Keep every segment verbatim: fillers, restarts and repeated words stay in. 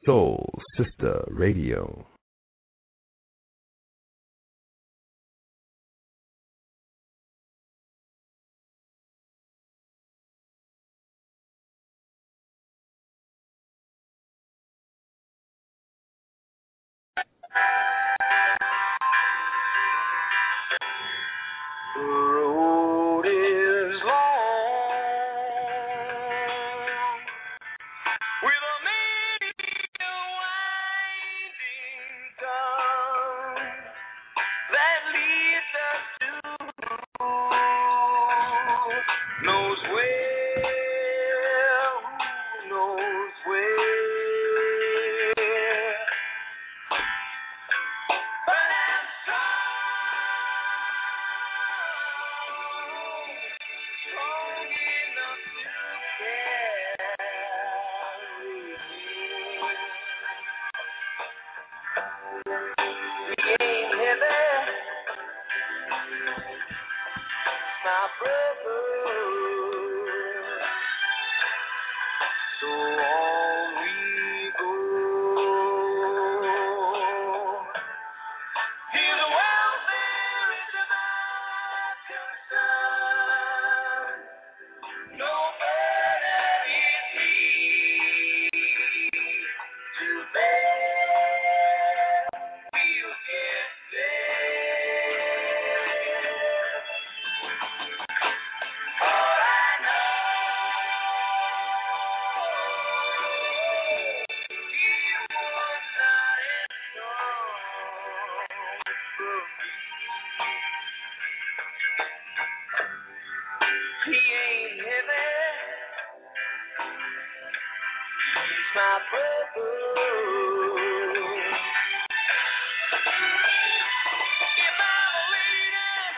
Soul Sister Radio. The road is long with a many winding turn that leads us to knows where, who knows where. But I'm strong enough to carry me. We ain't heavy, my brother. So on we go. His welfare is our concern. No burden is he to bear. We'll get there. All I know, he was not as strong for me. He ain't heavy, he's my brother. If I'm leading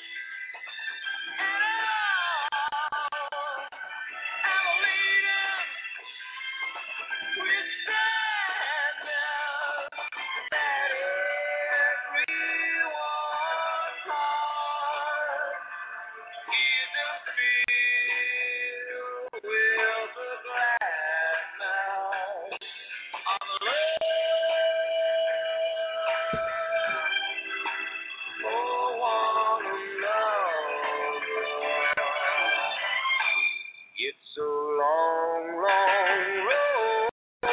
at all, I'm leading with sadness that everyone's heart isn't filled with the gladness of love for one another. It's a long, long road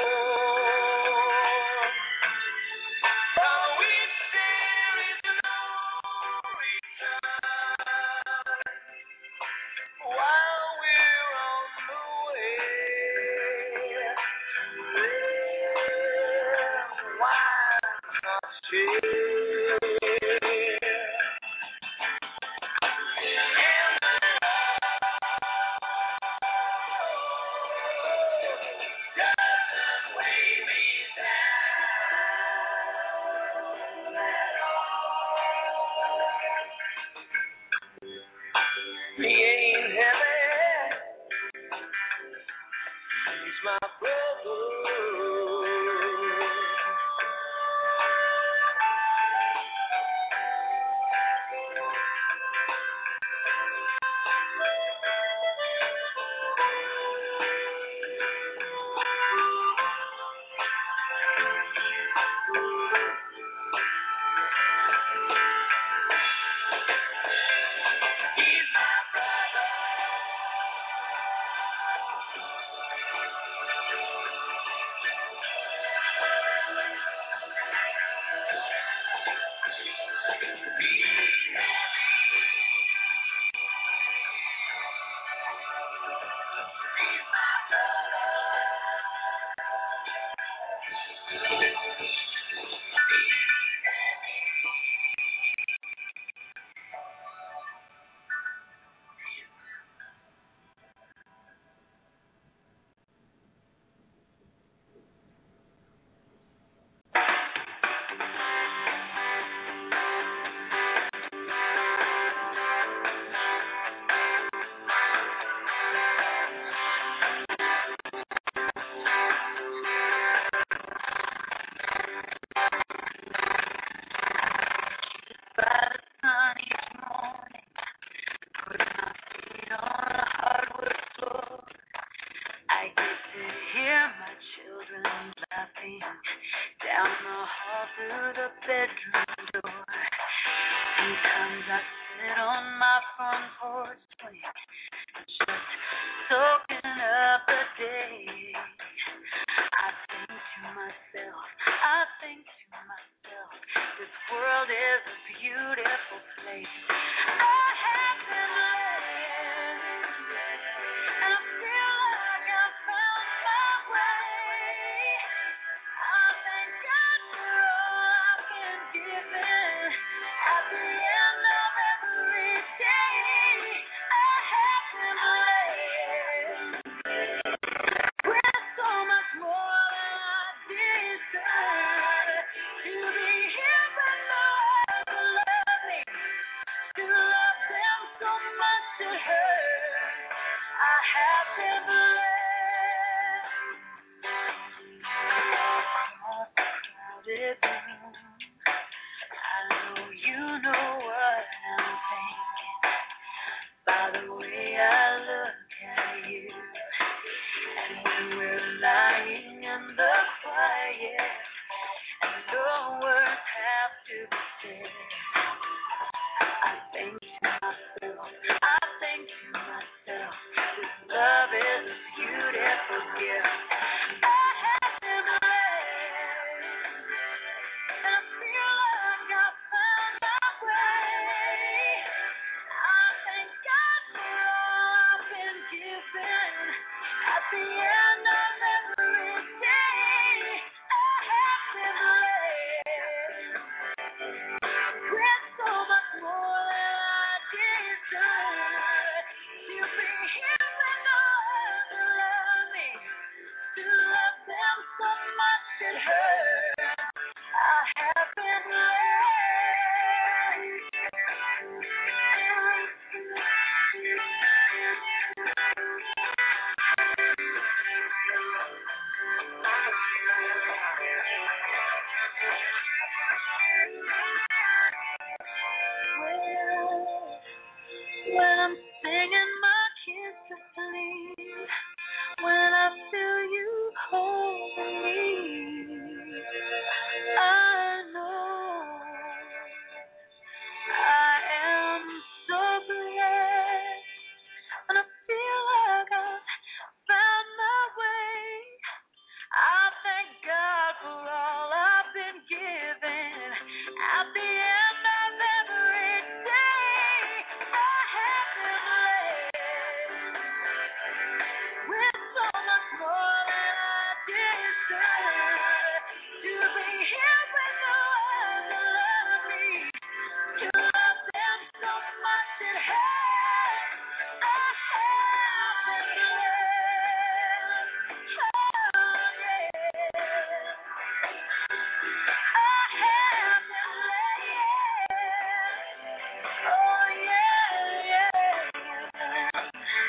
from which there is no return. While we're on the way, why not share? Doesn't weigh me down at all. He ain't heavy, he's my brother. ring down the hall through the bedroom door. Sometimes I sit on my front porch swing, just soaking up the day. I think to myself, I think to myself, this world is a beautiful place. I have been blessed, and I feel like I've found my way. I thank God for all I've been given. At the end of every day, I have been blessed with so much more than I deserve. To be here with no one to love me, to love them so much it hurts. I have been blessed. Across the crowded room, I know you know what I'm thinking by the way I look at you. And when we're lying in the quiet and no words have to be said, I think to myself, I think to myself, this love is a beautiful gift. I have been blessed, and I feel like I found my way. I thank God for all I've been given. At the end of every day, I have been blessed with so much more than I deserve. To be here with no one to love me, to love them so much it hurts. I have been when I'm singing my kids to sleep, when I feel you holding me, I know I am so blessed, and I feel like I've found my way. I thank God for all I've been given. At the end of every day, I have been blessed with so much more than I deserve. To be here with no one to love me, to love them so much it hurts. I have been blessed. Oh, yeah. I have been blessed. Oh, yeah, yeah.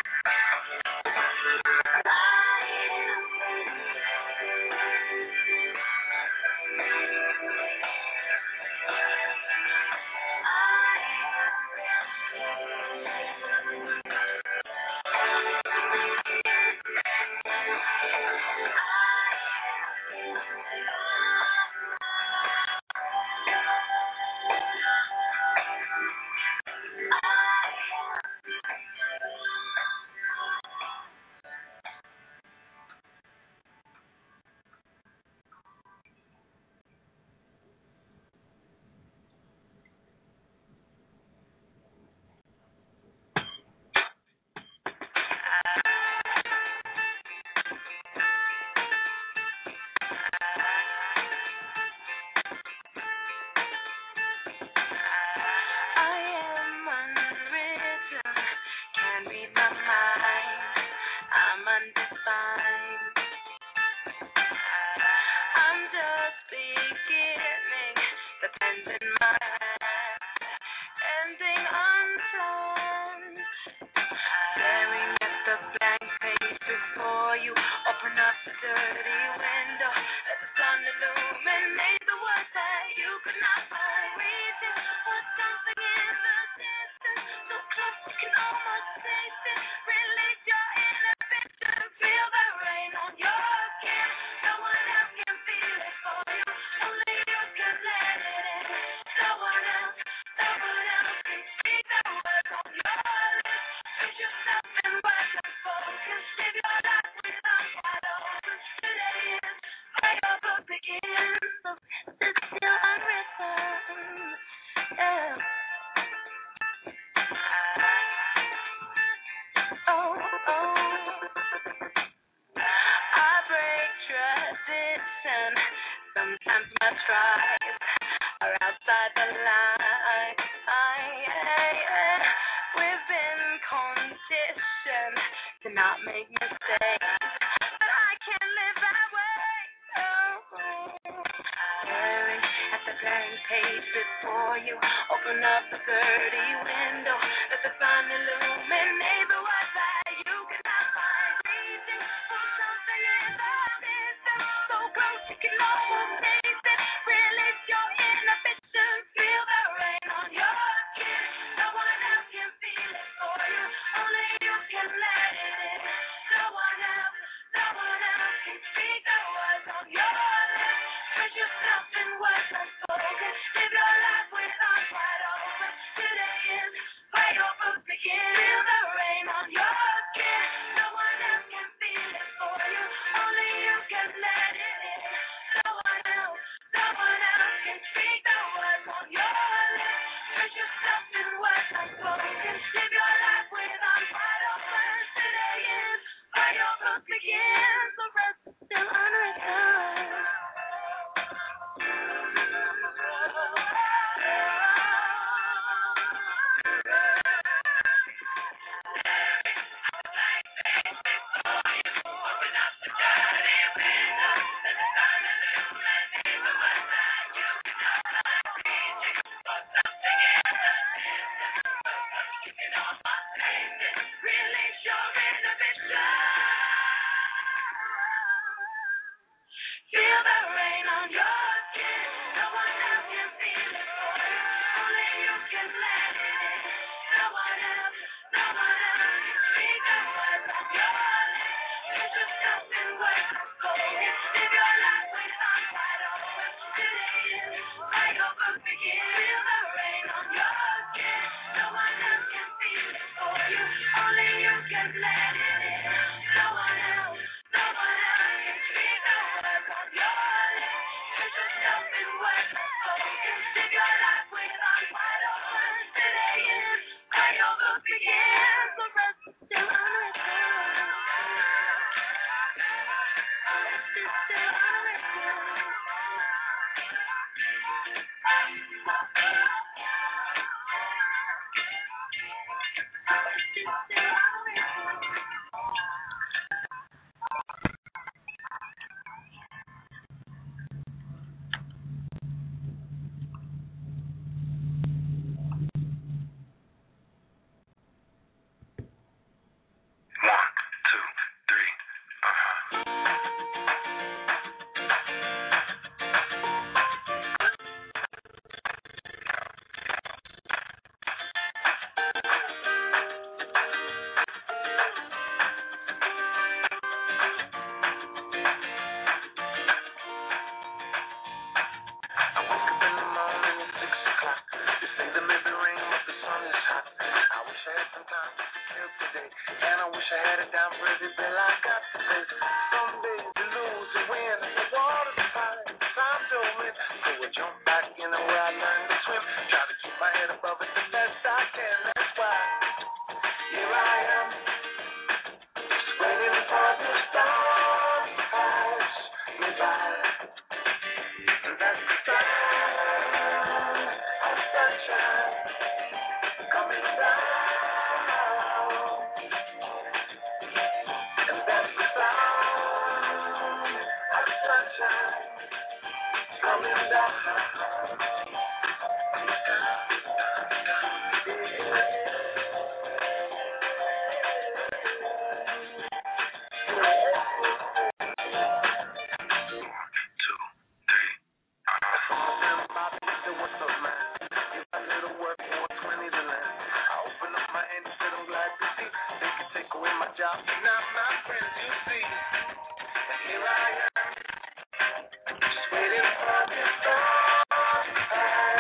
I am unwritten, can't read my mind. I'm undefined. I'm just beginning, the pen's in my hand, ending unplanned. Staring at the blank page before you, open up the dirty window, let the sun illuminate the words that you could not find. Reaching for something in the distance, so close you can almost taste it. Release your inhibition, feel the rain on your skin. No one else can feel so it's still unwritten. Yeah. Oh, oh. I break tradition. Sometimes my tries are outside the line. We've been conditioned to not make mistakes, but I can't live that way. Oh. Staring at the blank page before you, open up the dirty window. Let the sun illuminate the words that you cannot find. Reaching for something in the distance, so close you can almost taste it. Release your inhibitions, feel the rain on your skin. No one else can feel it for you, only you can let it in. No one else, no one else can speak the words on your lips. Put yourself in words unspoken, live your life with arms wide open. Today is where your book begins. Feel the rain on your skin. No one else can feel it for you, only you can let it in. No one else, no one else can speak the words on your lips. Put yourself in words unspoken, live your life with arms wide open. Today is where your book begins. The rest is still unwritten. Release your inhibition. Feel the rain on your skin. No one else can feel it for you, only you can let it in. No one else, no one else can speak the words on your lips. Put yourself in words unspoken, live your life with arms wide open. Today is where your book begins. Feel the rain on your skin. No one else can feel it for you, only you can let it in. No one else, no one else can speak the words on your lips. Put yourself in words unspoken, live your life with arms wide open. Today is where your book begins. The rest is still unwritten. It's still unwritten. One, two, three, uh-huh. I wake up in the morning at six o'clock. They say the living ring, but the sun is hot. I wish I had some time to chill today, and I wish I had it down for every bill I got to pay. Some days you lose and win, the water's fine, time to win. So I jump back in the where I learned to swim. Try to keep my head above it the best I can. That's why here I am, just waiting for the stars to pass me by. And that's the sign of sunshine coming down. And that's the sound of sunshine coming down. Job, not my friends, you see. And here I am, just waiting for the stars to pass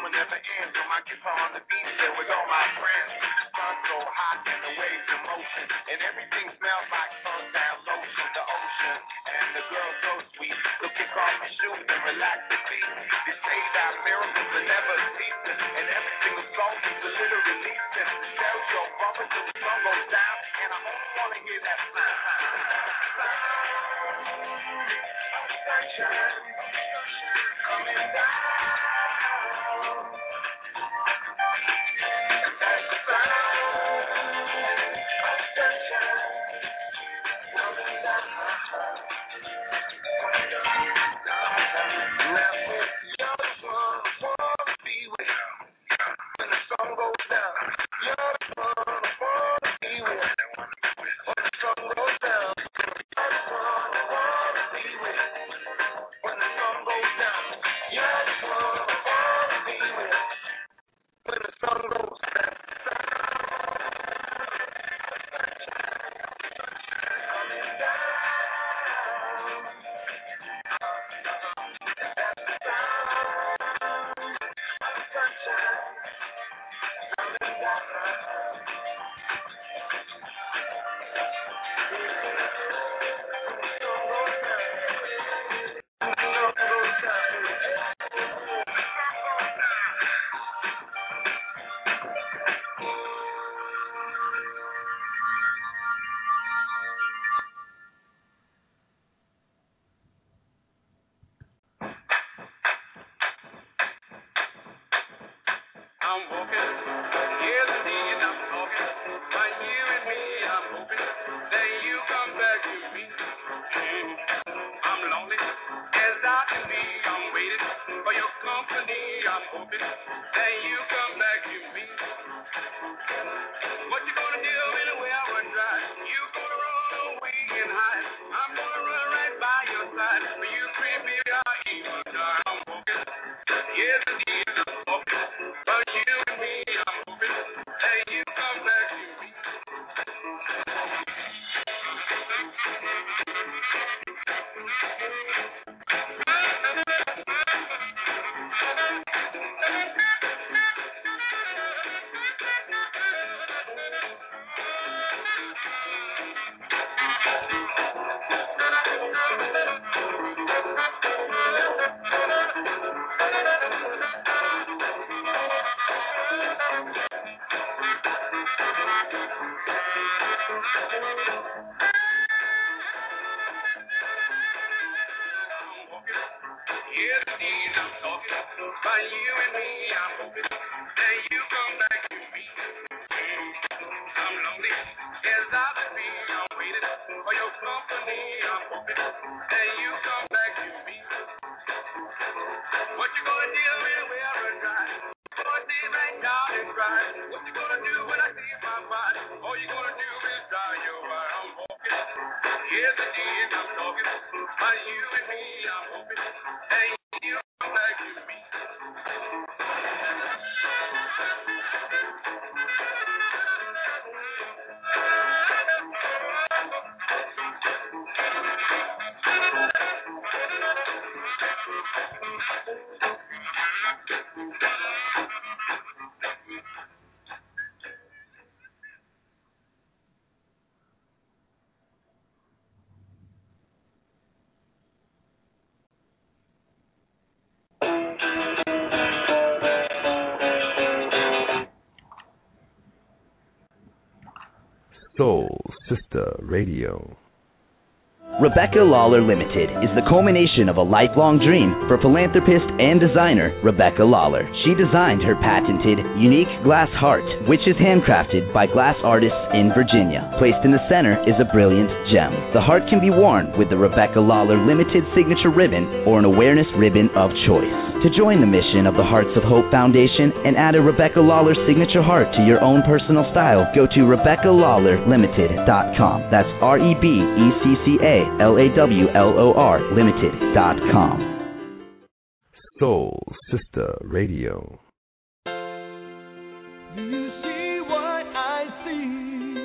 will never end. Do my guitar on the beach there with all my friends. The sun's so hot and the waves in motion, and everything smells like sundown lotion. The ocean and the girl so sweet. So kick off your shoes and relax your feet. They say that miracles are never ceasing, and every single song is a little releasing. Tell your brother till the sun goes down, and I only wanna hear that sound. Sunshine coming down. That's the sound of sunshine coming down. Now if you're the one I wanna be with, when the sun goes down, you're the one I wanna be with. When the sun goes down, you're the one I wanna be with. When the sun goes down, you're the one I wanna be with. When the sun goes down, coming down. That's the sound of sunshine coming down. I'm walking, yes indeed, I'm talking. By you and me, I'm hoping that you come back to me. Mm. I'm lonely as I can be. I'm waiting for your company. I'm hoping that you come back to me. What you gonna do anyway I run dry? You gonna run away and hide. I'm gonna run right by your side. For you creepy, I even die. I'm walking, yes indeed, I'm walking. But you and me, I'm hoping that you come back to me. Yes, indeed, I'm talking. By you and me, I'm hoping that you come back to me. Mm. I'm lonely as I can be. I'm waiting for your company. I'm hoping that you come back to me. What you gonna do anyway I run dry? Gonna stay right down and cry. What you gonna do when I see my body? All you gonna do is dry your eye. I'm walking. Yes, indeed, I'm talking. By you and me, I'm hoping that you come back to me. Soul Sister Radio. Rebecca Lawler Limited is the culmination of a lifelong dream for philanthropist and designer Rebecca Lawler. She designed her patented, unique glass heart, which is handcrafted by glass artists in Virginia. Placed in the center is a brilliant gem. The heart can be worn with the Rebecca Lawler Limited signature ribbon or an awareness ribbon of choice. To join the mission of the Hearts of Hope Foundation and add a Rebecca Lawler signature heart to your own personal style, go to Rebecca Lawler Limited dot com. That's R E B E C C A L A W L O R Limited dot com. Soul Sister Radio. Do you see what I see?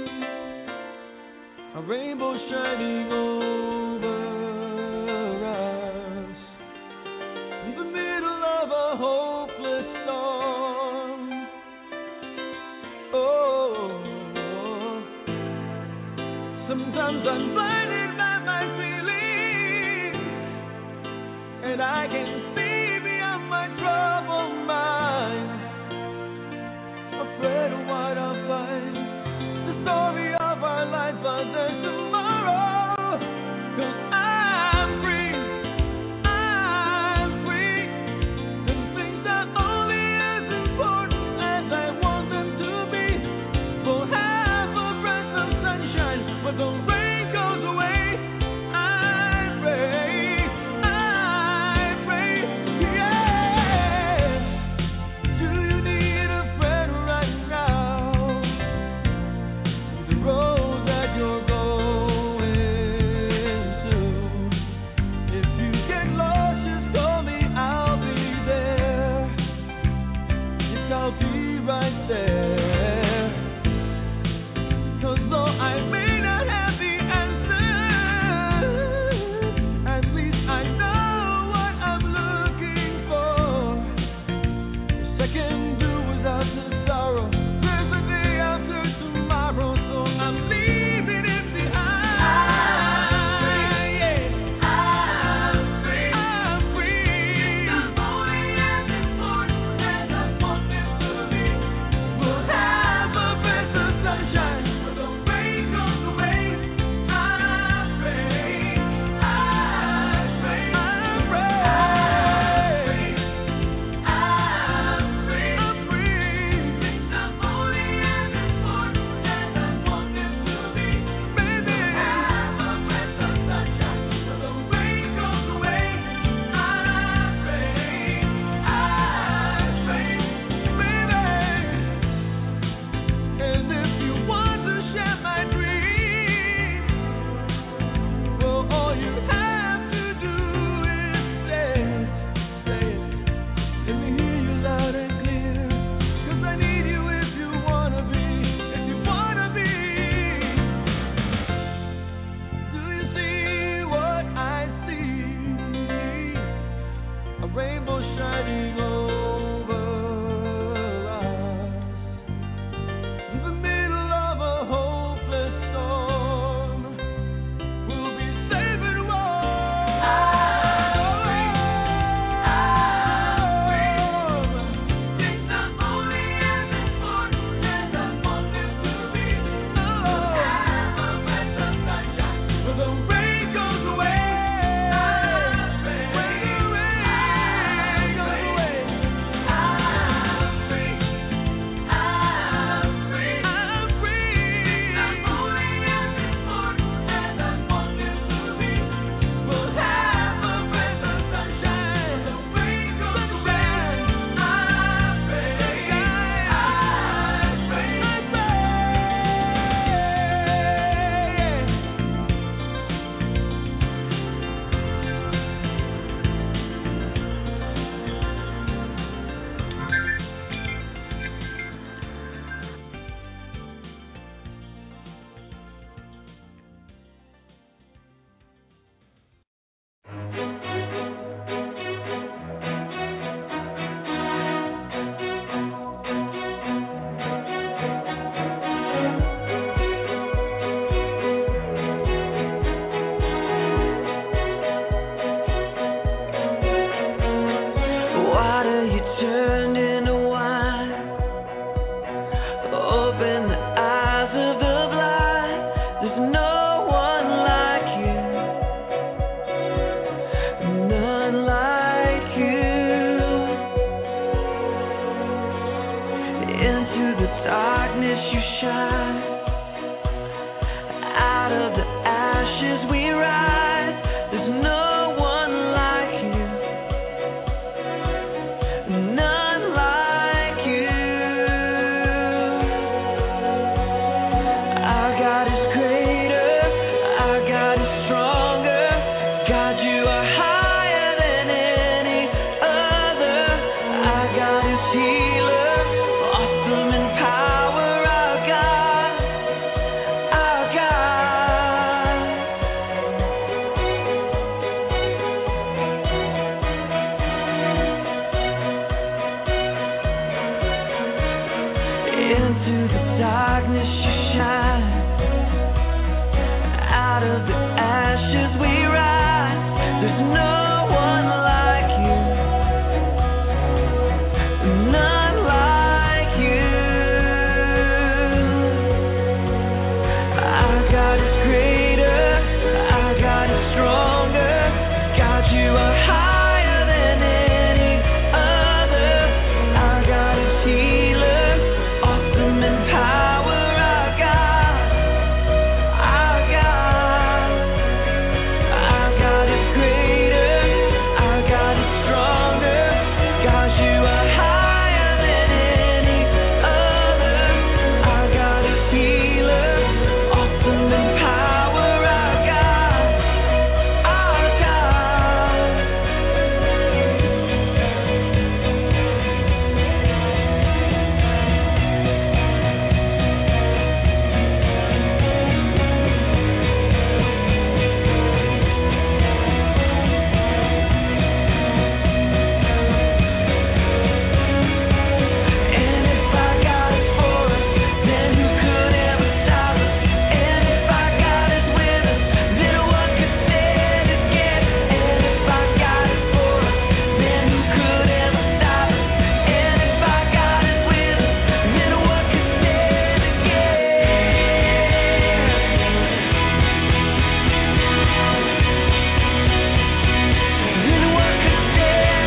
A rainbow shining over us in the middle of a hopeless storm. Sometimes I'm blinded by my feelings, and I can see beyond my troubled mind. Afraid of what I'll find. The story of our life, but there's tomorrow. 'Cause I'm free, I'm free, and things are only as important as I want them to be. For half a breath of sunshine, but the rain goes away. I pray, I pray, yeah. Do you need a friend right now? The road that you're going to. If you get lost, just call me, I'll be there. Yes, I'll be right there. 'Cause though I may not have the answers, at least I know what I'm looking for. Yes, I can do without the sorrow. There's a day after tomorrow, so I'm leaving it behind. Yeah. I'm free. I'm free. I'm only as important as I want them to be. We'll have a breath of sunshine when the rain goes away. I pray, I pray, I pray. I'm free, I'm free. Things are only as important as I want them to be. Baby, have a breath of sunshine when the rain goes away. I pray, I pray, baby. And if you want to share my dreams, well, all you have to do is say it, say it. Let me hear you loud and clear. 'Cause I need you if you wanna be, if you wanna be. Do you see what I see? A rainbow shining over us. In the middle of a hopeless storm, we'll be safe and warm. Things are only as important as I want them to be. We'll have a breath of sunshine when the rain goes away. When the rain goes away. I'm free, I'm free, I'm free. Things are only as important as I want them to be. We'll have a breath of sunshine when the rain goes away. I pray, I pray, I pray. Water you turned into wine. Open the eyes of the blind. There's no one like you. None like you. Into the darkness you shine. Out of the ashes we rise. There's no one like you. None like you. Our God is greater. Our God is stronger. God, you are higher than any other. Our God is healer, awesome in power. Our God, our God. Into the darkness you shine. out of the ashes we rise. There's no one like you, none like you. Our God is greater, our God is stronger. God, you are higher than any other. Our God is healer, awesome in power. Our God, our God, our God is greater, our God is stronger. God, you are higher than any other. Our God is healer, awesome in power. Our God, our God. And if our God is for us, then who could ever stop us? And if our God is with us, then what could stand against? And if our God is for us, then who could ever stop us? And if our God is with us, then what could stand against? Then what could stand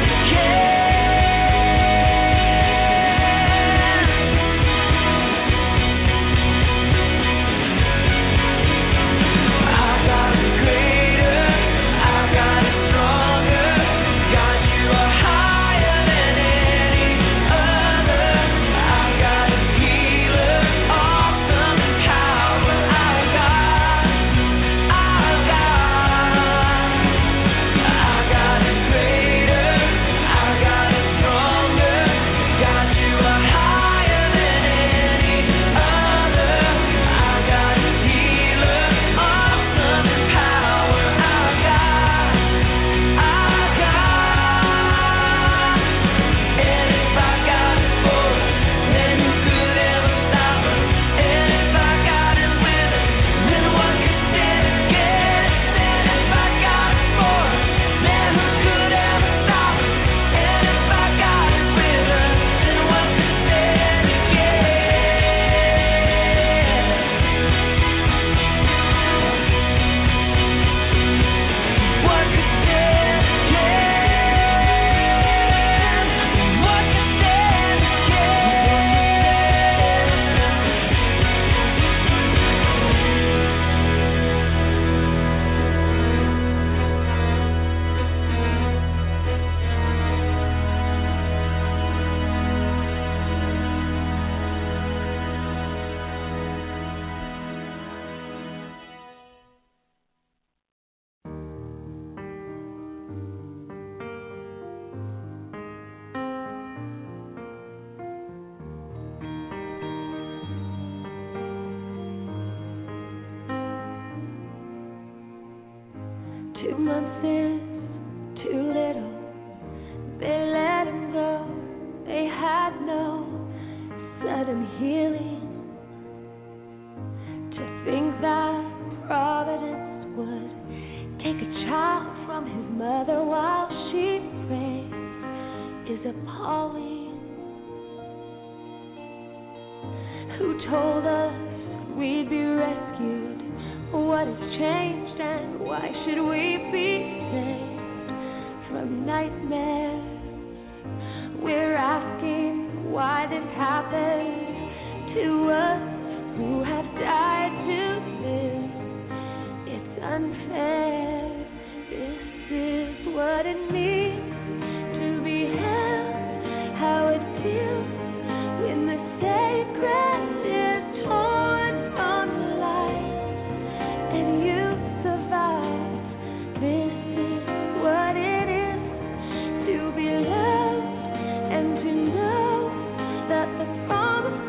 Our God is greater, our God is stronger. God, you are higher than any other. Our God is healer, awesome in power. Our God, our God, our God is greater, our God is stronger. God, you are higher than any other. Our God is healer, awesome in power. Our God, our God. And if our God is for us, then who could ever stop us? And if our God is with us, then what could stand against? And if our God is for us, then who could ever stop us? And if our God is with us, then what could stand against? What could stand against? What could stand Two months in, too little. They let him go. They had no sudden healing. To think that Providence would take a child from his mother while she prays is appalling. Who told us we'd be rescued? What has changed and why should we be saved from nightmares? We're asking why this happened to us who have died to live. It's unfair. This is what it means to be held, how it feels when the sacred is torn from the light and you survive. This is what it is to be loved and to know that the promise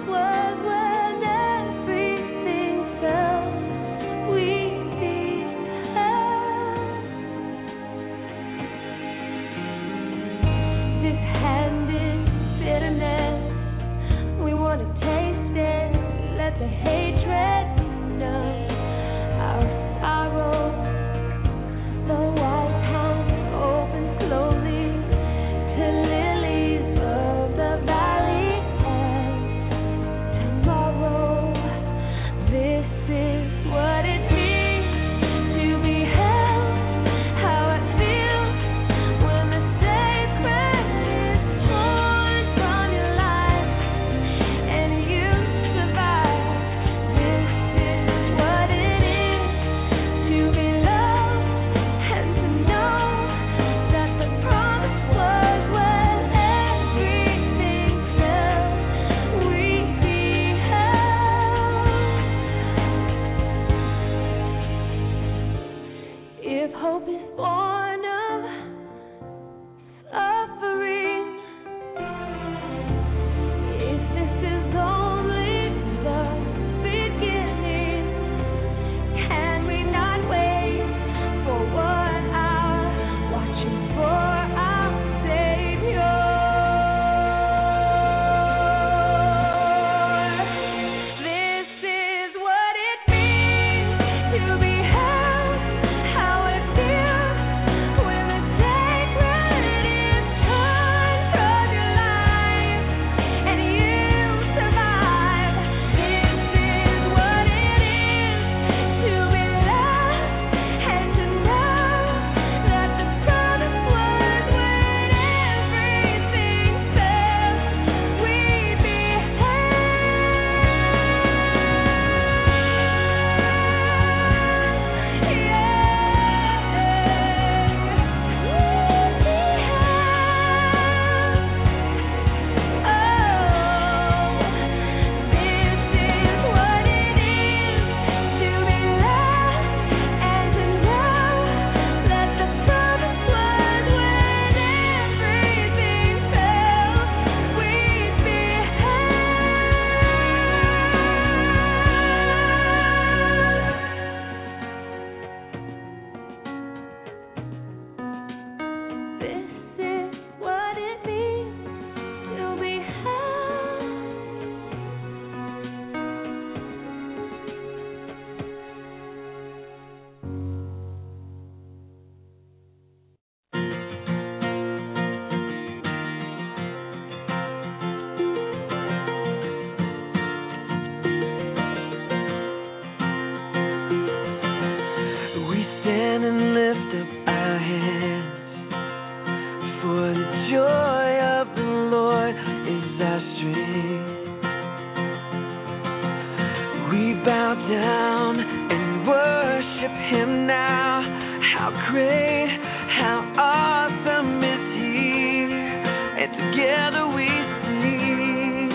We bow down and worship him now. How great, how awesome is he, and together we sing.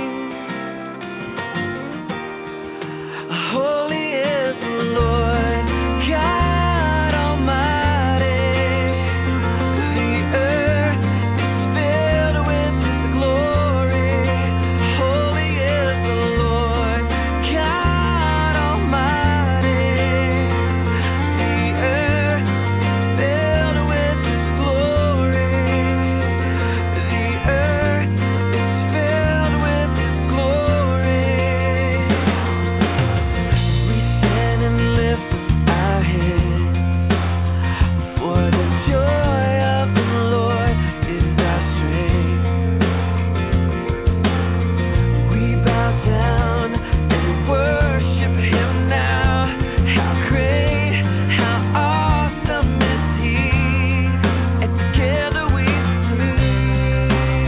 Holy is the Lord God Almighty. The earth is filled with his glory. Holy is the Lord God Almighty. The earth is filled with his glory. The earth is filled with his glory. We stand and lift our heads, for the joy of the Lord is our strength. We bow down and worship him now. How great, how awesome is he, and together we sing.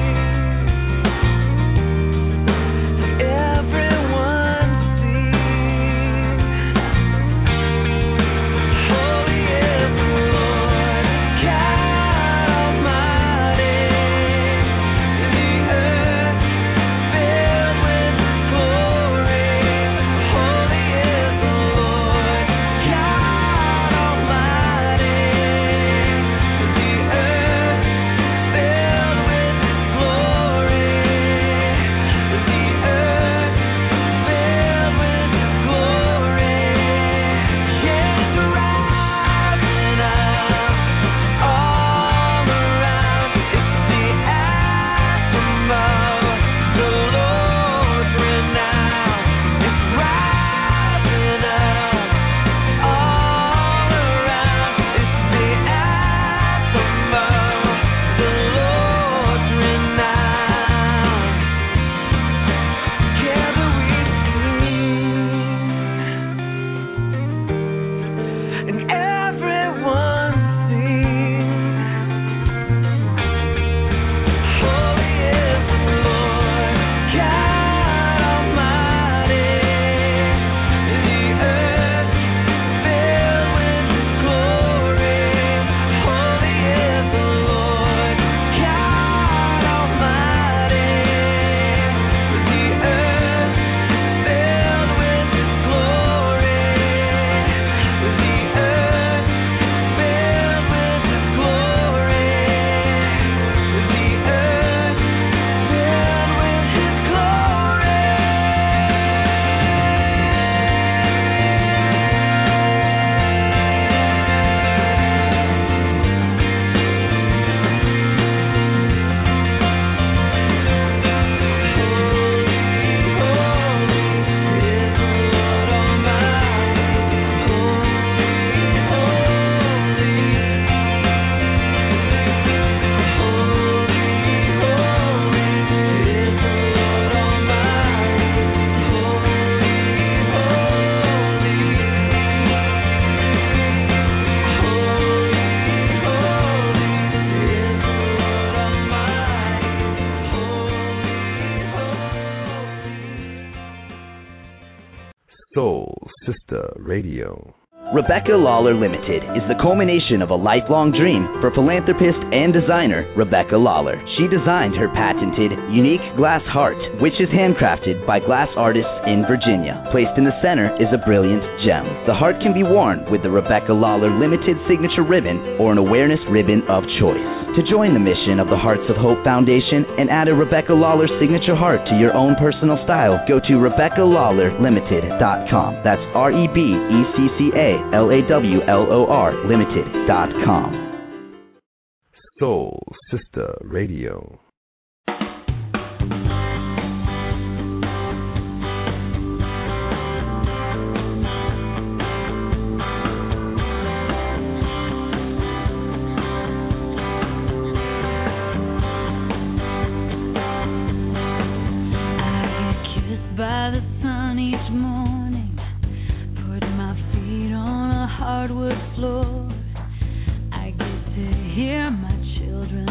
Everyone sing. Holy is the Lord God Almighty. The earth is filled with his glory. Holy is the Lord God Almighty. The earth is filled with his glory. The earth is filled with his glory. Yes, rising up all around. It's the anthem of the Lord's renown. It's rising up all around. It's the anthem of the Lord's renown. Together we sing, and everyone sings. Holy is the Lord God Almighty. The earth is filled with his glory. Holy is the Lord God Almighty. The earth is filled with his glory. The earth is filled with his glory. The earth is filled with his glory. Soul Sister Radio. Rebecca Lawler Limited is the culmination of a lifelong dream for philanthropist and designer Rebecca Lawler. She designed her patented, unique glass heart, which is handcrafted by glass artists in Virginia. Placed in the center is a brilliant gem. The heart can be worn with the Rebecca Lawler Limited signature ribbon or an awareness ribbon of choice. To join the mission of the Hearts of Hope Foundation and add a Rebecca Lawler signature heart to your own personal style, go to Rebecca Lawler Limited dot com. That's R E B E C C A L A W L O R Limited dot com. Soul Sister Radio. By the sun each morning, put my feet on a hardwood floor. I get to hear my children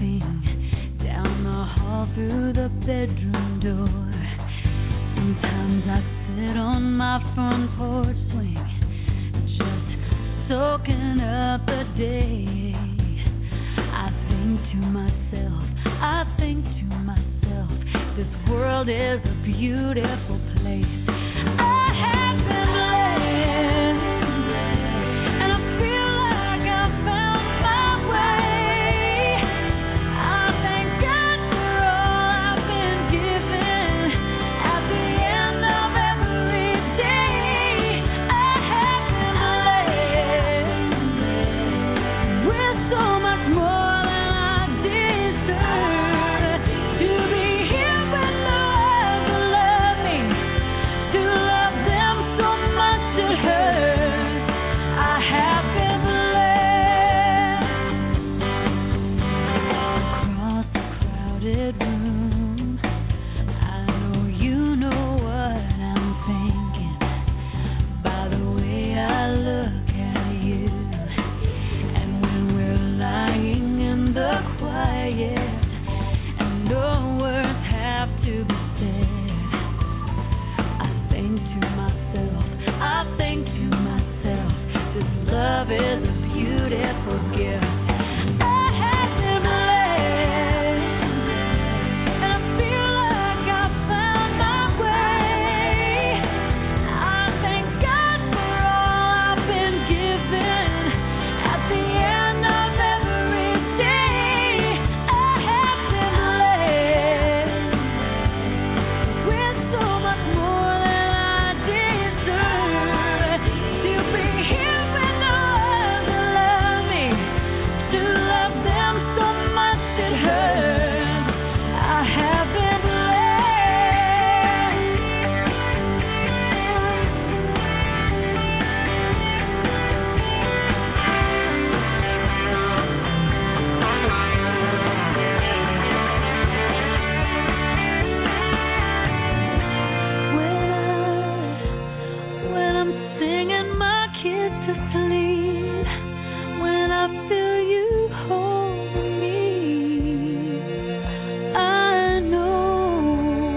laughing down the hall through the bedroom door. Sometimes Sometimes I sit on my front porch swing, just soaking up the day. I think to myself, I think to myself, this world is a beautiful place. I have been blessed, and I feel like I've found my way. I thank God for all I've been given. At the end of every day, I have been blessed with so much more than I deserve. To be here with the ones who love me, to love them so much it hurts. I have been blessed. Across the crowded room, I know you know what I'm thinking by the way I look at you. And when we're lying in the quiet and no words have to be said, I think to myself, I think to myself, this love is a beautiful gift. I have been blessed, and I feel like I found my way. I thank God for all I've been given. At the end of every day, I have been blessed with so much more than I deserve. To be here with the ones who love me, to love them so much it hurts. I have been blessed. When I, when I'm singing my kids to sleep, when I feel you hold me, I know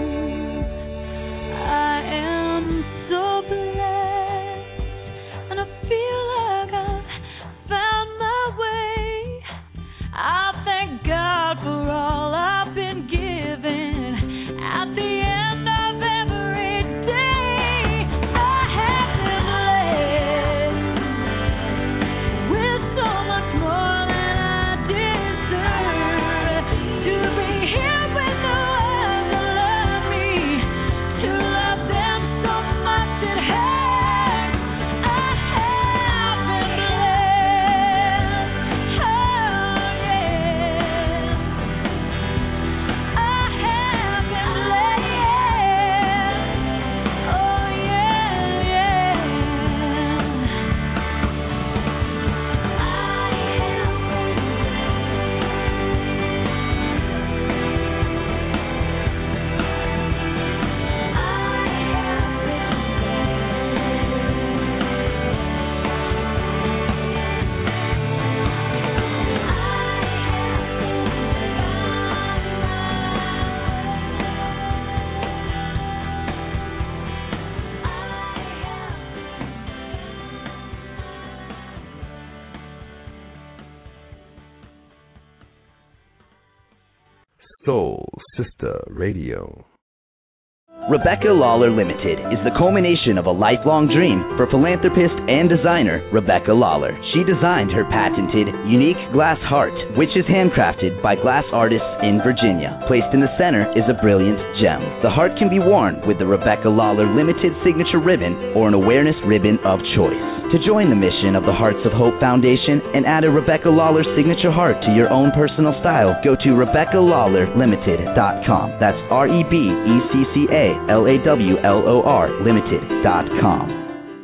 I am so blessed, and I feel like I've found my way. I thank God for all I've been given. At the end of every day, I have been blessed with so much more than I deserve. To be here with the ones who love me, to love them so much it hurts. I have been blessed. Oh yeah, I have been blessed. Oh yeah, yeah. I have been Soul Sister Radio. Rebecca Lawler Limited is the culmination of a lifelong dream for philanthropist and designer Rebecca Lawler. She designed her patented, unique glass heart, which is handcrafted by glass artists in Virginia. Placed in the center is a brilliant gem. The heart can be worn with the Rebecca Lawler Limited signature ribbon or an awareness ribbon of choice. To join the mission of the Hearts of Hope Foundation and add a Rebecca Lawler signature heart to your own personal style, go to Rebecca Lawler Limited dot com. That's R E B E C C A L A W L O R Limited dot com.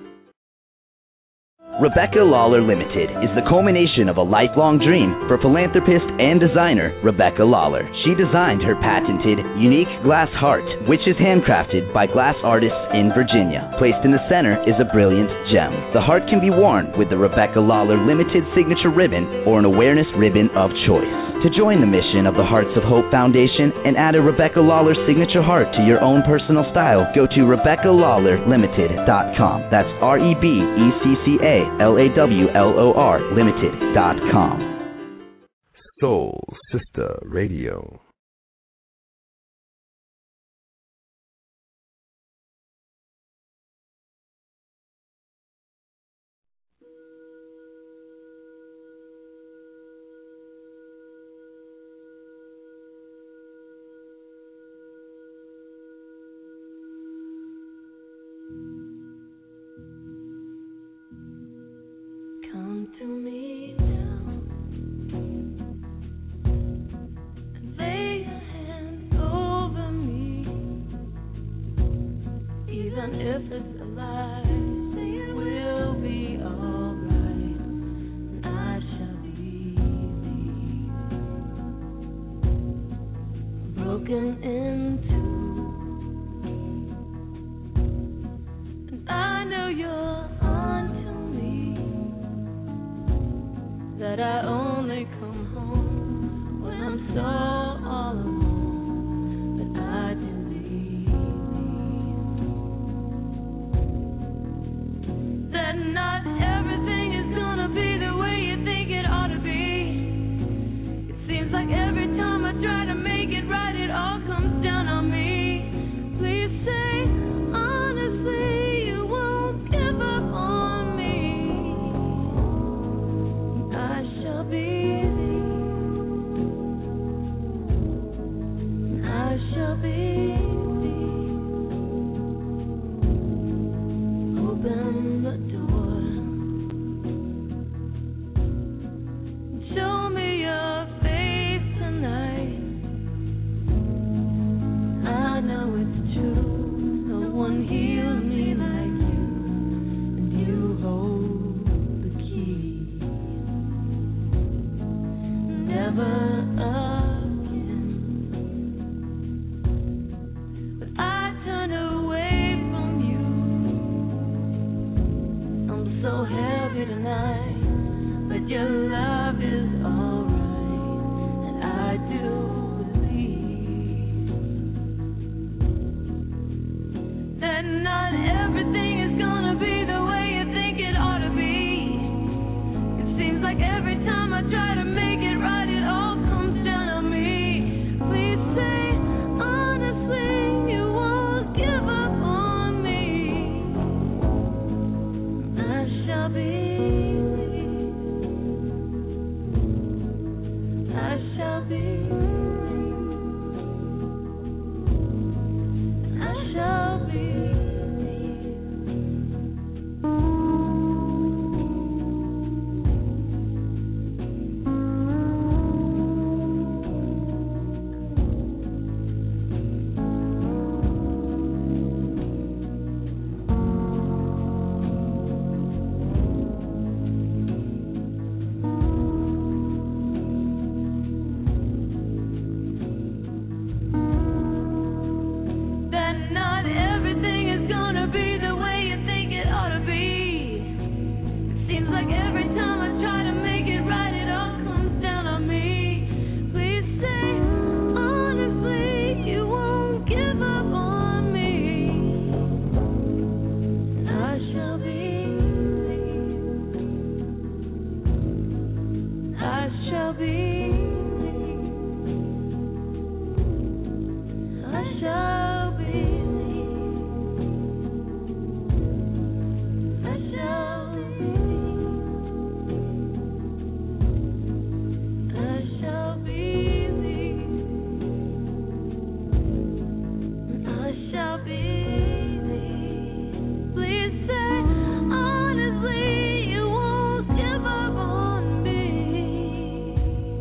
Rebecca Lawler Limited is the culmination of a lifelong dream for philanthropist and designer Rebecca Lawler. She designed her patented, unique glass heart, which is handcrafted by glass artists in Virginia. Placed in the center is a brilliant gem. The heart can be worn with the Rebecca Lawler Limited signature ribbon or an awareness ribbon of choice. To join the mission of the Hearts of Hope Foundation and add a Rebecca Lawler signature heart to your own personal style, go to Rebecca Lawler Limited dot com. That's R E B E C C A L A W L O R Limited dot com. Soul Sister Radio. Come to me now and lay your hands over me, even if it's a lie. Say it will be alright, and I shall be thee. Broken into, and I know you're that I only come home when I'm so all alone, but I believe that not everything is gonna be the way you think it ought to be. It seems like every time I try to make it right, it all comes down on me. Please say honestly you won't give up on me. I shall be thee. I shall be thee. Open the door. Show me your face tonight. I know it's true. No one heals me like you, and you hold the key. Never again. But I turn away from you. I'm so heavy tonight, but your love is alright, and I do believe that not everything is gonna be the way you think it ought to be. It seems like every time I try to make it right, it all comes down on me. Please say honestly you won't give up on me. I shall be thee. I shall be thee. I shall be thee. That not everything is gonna be the way you think it ought to be. It seems like every time I try to make it right, it all comes down on me. Please say honestly you won't give up on me. I shall be thee. I shall be thee. I shall be thee. I shall be thee. I shall be thee. I shall be thee. Please say honestly you won't give up on me.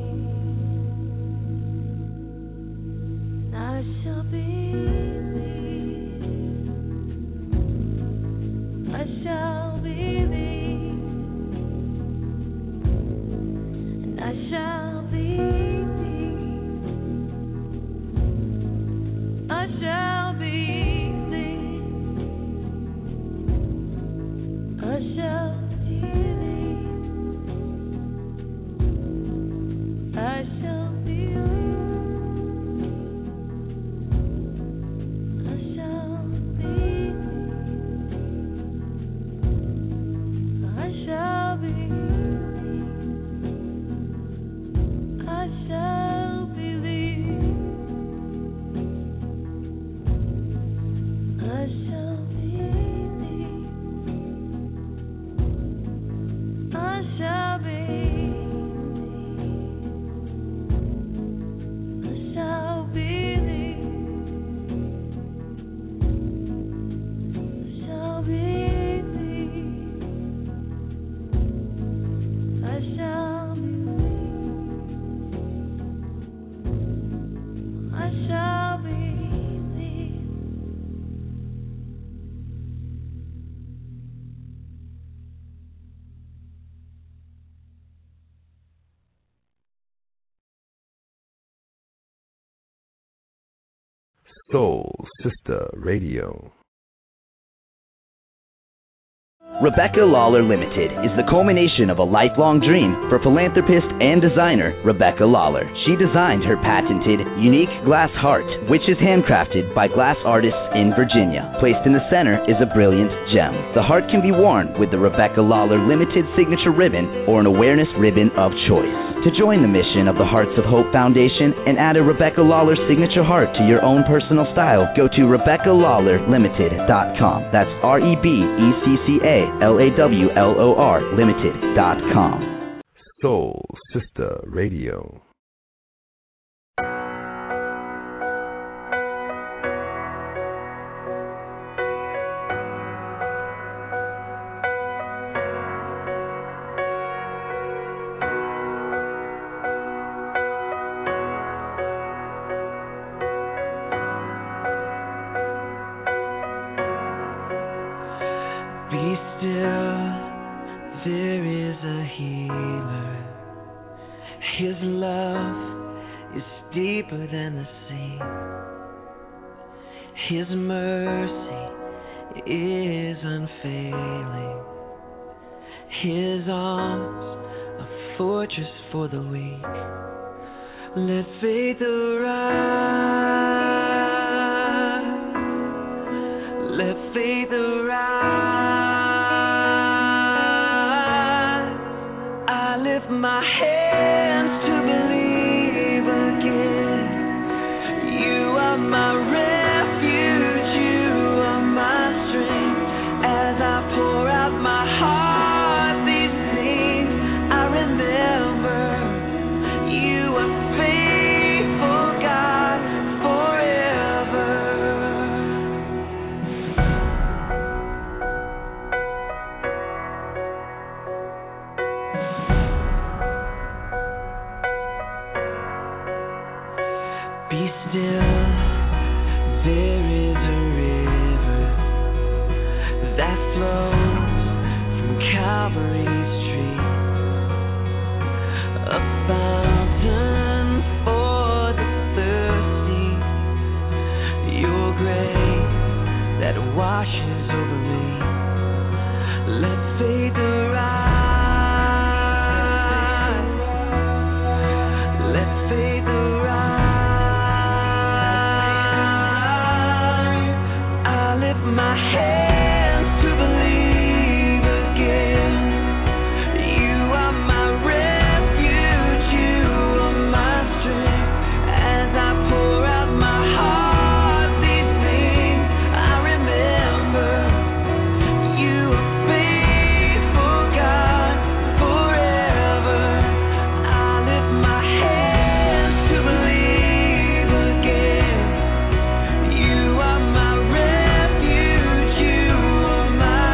I shall be thee. I shall be thee. And I shall be thee. I shall be thee. I shall be thee. I shall Soul Sister Radio. Rebecca Lawler Limited is the culmination of a lifelong dream for philanthropist and designer Rebecca Lawler. She designed her patented, unique glass heart, which is handcrafted by glass artists in Virginia. Placed in the center is a brilliant gem. The heart can be worn with the Rebecca Lawler Limited signature ribbon or an awareness ribbon of choice. To join the mission of the Hearts of Hope Foundation and add a Rebecca Lawler signature heart to your own personal style, go to Rebecca Lawler Limited dot com. That's R E B E C C A L A W L O R Limited dot com. Soul Sister Radio. Be still, there is a healer. His love is deeper than the sea. His mercy is unfailing. His arms a fortress for the weak. Let faith arise. Let faith arise. My hands to believe again. You are my refuge, you are my strength. As I pour out my heart, these things I remember. You are faithful, God, forever. Be still, there is a river that flows from Calvary's tree, a fountain for the thirsty, your grace that washes over me. Let faith arise, let faith arise. My hands to believe again. You are my refuge, you are my strength. As I pour out my heart, these things I remember. You are faithful, God, forever. I lift my hands to believe again. You are my refuge. You are my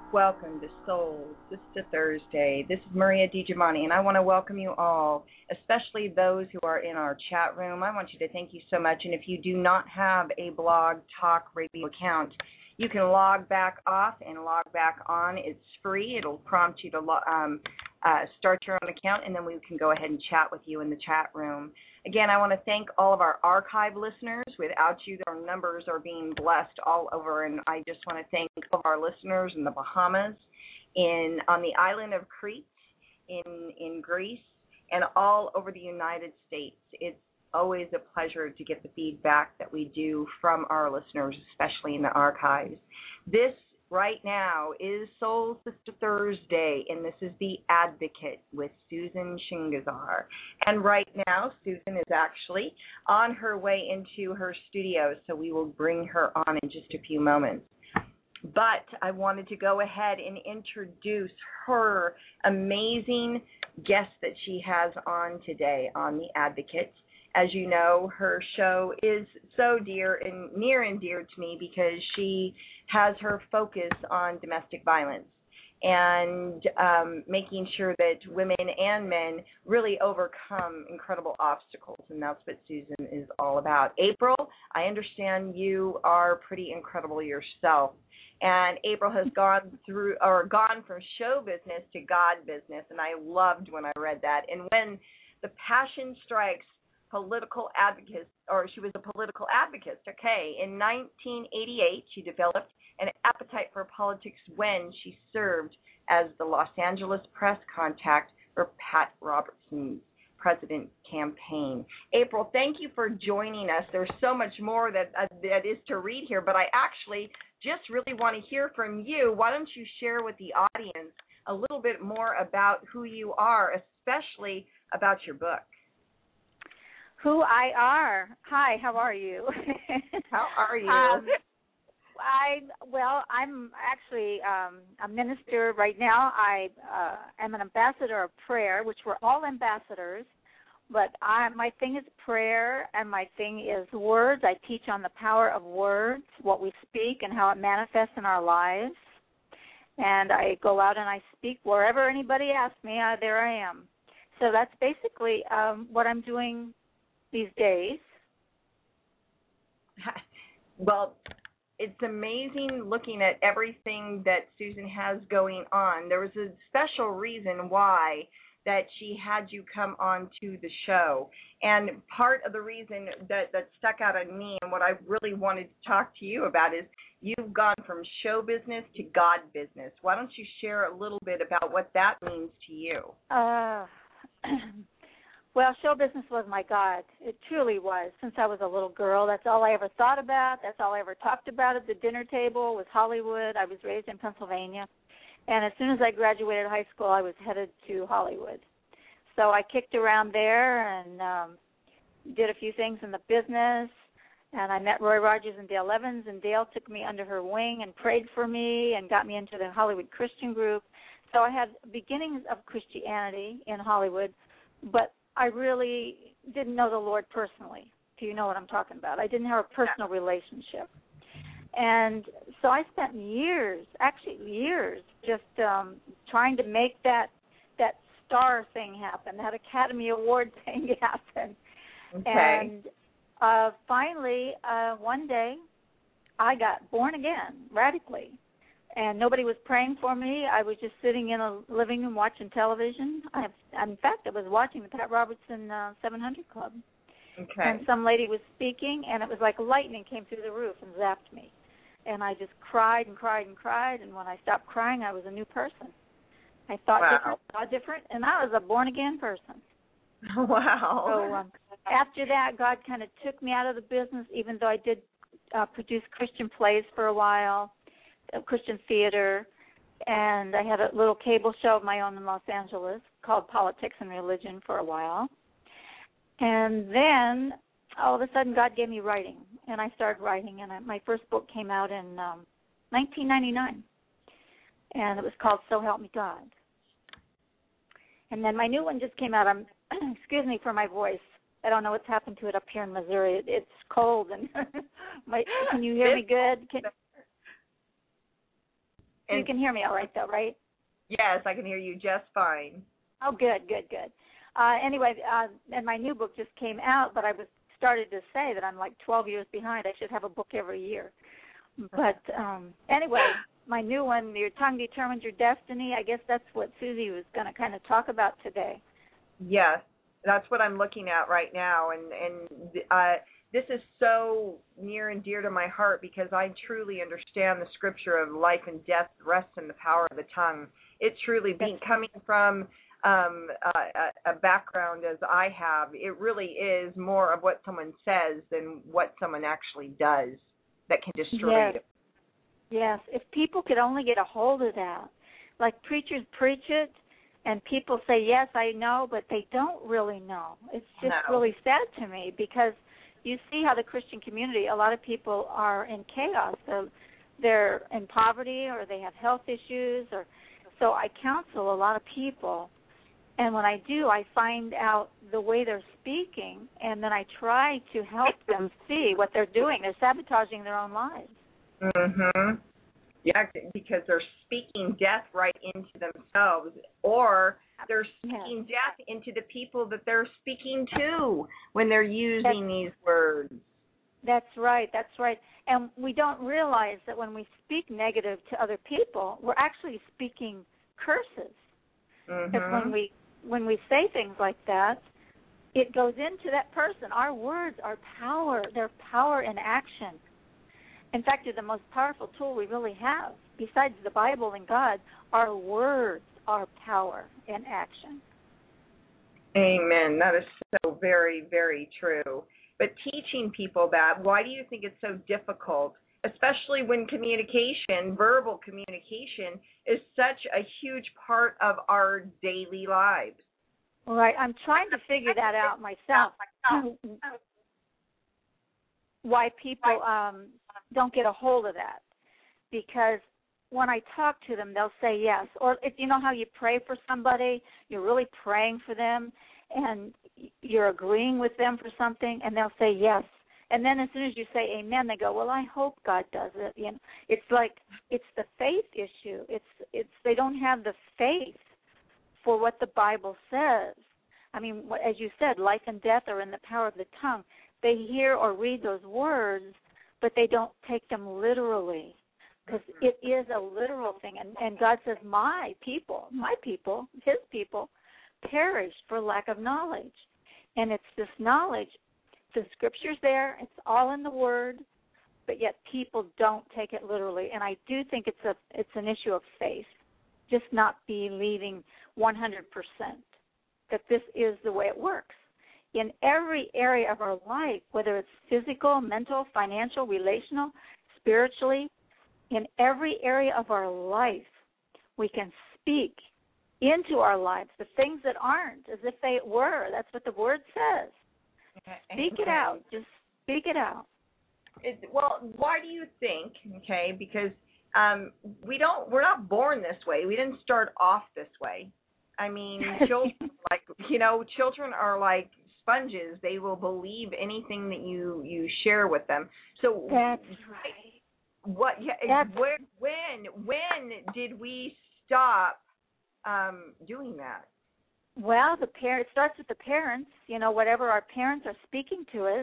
Welcome to Soul Sister Thursday. This is Maria DiGiovanni, and I want to welcome you all, especially those who are in our chat room. I want you to thank you so much. And if you do not have a Blog Talk Radio account, you can log back off and log back on. It's free. It'll prompt you to um, uh, start your own account, and then we can go ahead and chat with you in the chat room. Again, I want to thank all of our archive listeners. Without you, our numbers are being blessed all over, and I just want to thank all of our listeners in the Bahamas, in on the island of Crete, in in Greece, and all over the United States. It's always a pleasure to get the feedback that we do from our listeners, especially in the archives. This right now is Soul Sister Thursday, and this is The Advocate with Susan Shingasar. And right now, Susan is actually on her way into her studio, so we will bring her on in just a few moments. But I wanted to go ahead and introduce her amazing guest that she has on today on The Advocate. As you know, her show is so dear and near and dear to me because she has her focus on domestic violence and um, making sure that women and men really overcome incredible obstacles, and that's what Susan is all about. April, I understand you are pretty incredible yourself, and April has gone through or gone from show business to God business, and I loved when I read that. And when the passion strikes political advocate, or she was a political advocate, okay. In nineteen eighty-eight, she developed an appetite for politics when she served as the Los Angeles press contact for Pat Robertson's president campaign. April, thank you for joining us. There's so much more that uh, that is to read here, but I actually just really want to hear from you. Why don't you share with the audience a little bit more about who you are, especially about your book? Who I are. Hi, how are you? How are you? Um, I well, I'm actually um, a minister right now. I uh, am an ambassador of prayer, which we're all ambassadors. But I, my thing is prayer, and my thing is words. I teach on the power of words, what we speak, and how it manifests in our lives. And I go out and I speak wherever anybody asks me. Uh, there I am. So that's basically um, what I'm doing these days. Well, it's amazing looking at everything that Susan has going on. There was a special reason why that she had you come on to the show. And part of the reason that, that stuck out on me and what I really wanted to talk to you about is you've gone from show business to God business. Why don't you share a little bit about what that means to you? Uh, well, show business was my God. It truly was. Since I was a little girl, that's all I ever thought about. That's all I ever talked about at the dinner table was Hollywood. I was raised in Pennsylvania. And as soon as I graduated high school, I was headed to Hollywood. So I kicked around there and um, did a few things in the business. And I met Roy Rogers and Dale Evans, and Dale took me under her wing and prayed for me and got me into the Hollywood Christian group. So I had beginnings of Christianity in Hollywood, but I really didn't know the Lord personally, if you know what I'm talking about. I didn't have a personal relationship. And so I spent years, actually years, just um, trying to make that that star thing happen, that Academy Award thing happen. Okay. And uh, finally, uh, one day, I got born again, radically. And nobody was praying for me. I was just sitting in a living room watching television. I have, in fact, I was watching the Pat Robertson uh, seven hundred Club. Okay. And some lady was speaking, and it was like lightning came through the roof and zapped me. And I just cried and cried and cried, and when I stopped crying, I was a new person. I thought Wow. different, thought different, and I was a born-again person. Wow. So um, after that, God kind of took me out of the business, even though I did uh, produce Christian plays for a while, uh, Christian theater, and I had a little cable show of my own in Los Angeles called Politics and Religion for a while. And then all of a sudden, God gave me writing, and I started writing, and I, my first book came out in um, nineteen ninety-nine, and it was called So Help Me God. And then my new one just came out. I'm, excuse me for my voice. I don't know what's happened to it up here in Missouri. It, it's cold, and my, can you hear me good? Can, And you can hear me all right, though, right? yes, I can hear you just fine. Oh, good, good, good. Uh, anyway, uh, and my new book just came out, but I was started to say that I'm like twelve years behind. I should have a book every year. But um, anyway, my new one, Your Tongue Determines Your Destiny, I guess that's what Susie was going to kind of talk about today. Yes, that's what I'm looking at right now, and and uh, this is so near and dear to my heart because I truly understand the scripture of life and death rests in the power of the tongue. It truly, being coming from um, a, a background as I have, it really is more of what someone says than what someone actually does that can destroy Yes. you. Yes, if people could only get a hold of that. Like preachers preach it, and people say, yes, I know, but they don't really know. It's just No. really sad to me because you see how the Christian community, a lot of people are in chaos. They're, they're in poverty or they have health issues. Or so I counsel a lot of people, and when I do, I find out the way they're speaking, and then I try to help them see what they're doing. They're sabotaging their own lives. Mm-hmm. Yeah, because they're speaking death right into themselves, or they're speaking Yes. death into the people that they're speaking to when they're using That's, these words. That's right, that's right. And we don't realize that when we speak negative to other people, we're actually speaking curses. Mm-hmm. Because when we when we say things like that, it goes into that person. Our words are power. They're power in action. In fact, they're the most powerful tool we really have. Besides the Bible and God, our words are power in action. Amen. That is so very, very true. But teaching people that, why do you think it's so difficult, especially when communication, verbal communication, is such a huge part of our daily lives? Right. I'm trying to figure that out myself. Why people um, don't get a hold of that. Because when I talk to them, they'll say yes. Or if you know how you pray for somebody, you're really praying for them, and you're agreeing with them for something, and they'll say yes. And then as soon as you say amen, they go, well, I hope God does it. You know, it's like it's the faith issue. It's it's they don't have the faith for what the Bible says. I mean, as you said, life and death are in the power of the tongue. They hear or read those words, but they don't take them literally, because it is a literal thing. And, and God says, my people, my people, his people, perished for lack of knowledge. And it's this knowledge. The scripture's there. It's all in the Word, but yet people don't take it literally. And I do think it's a it's an issue of faith, just not believing one hundred percent that this is the way it works. In every area of our life, whether it's physical, mental, financial, relational, spiritually, in every area of our life, we can speak into our lives the things that aren't as if they were. That's what the Word says. Speak it out. Just speak it out. It, well, why do you think? Okay, because um, we don't. We're not born this way. We didn't start off this way. I mean, children, like you know, children are like sponges. They will believe anything that you you share with them. So that's right. What? Yeah. That's, where, when? When did we stop um, doing that? Well, the par- it starts with the parents, you know, whatever our parents are speaking to us.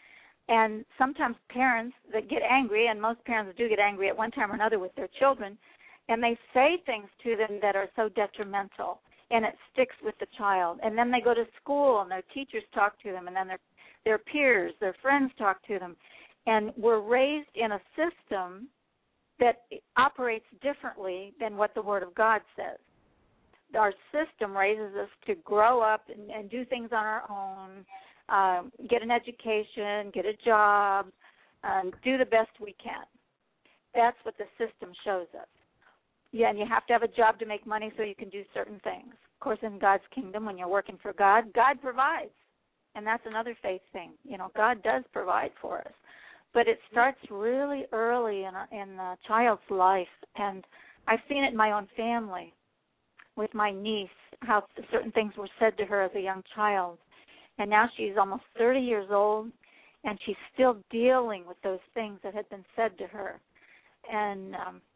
And sometimes parents that get angry, and most parents do get angry at one time or another with their children, and they say things to them that are so detrimental, and it sticks with the child. And then they go to school, and their teachers talk to them, and then their their peers, their friends talk to them. And we're raised in a system that operates differently than what the Word of God says. Our system raises us to grow up and, and do things on our own, um, get an education, get a job, um, do the best we can. That's what the system shows us. Yeah, and you have to have a job to make money so you can do certain things. Of course, in God's kingdom, when you're working for God, God provides. And that's another faith thing. You know, God does provide for us. But it starts really early in a, in a child's life. And I've seen it in my own family with my niece, how certain things were said to her as a young child. And now she's almost thirty years old, and she's still dealing with those things that had been said to her. And um,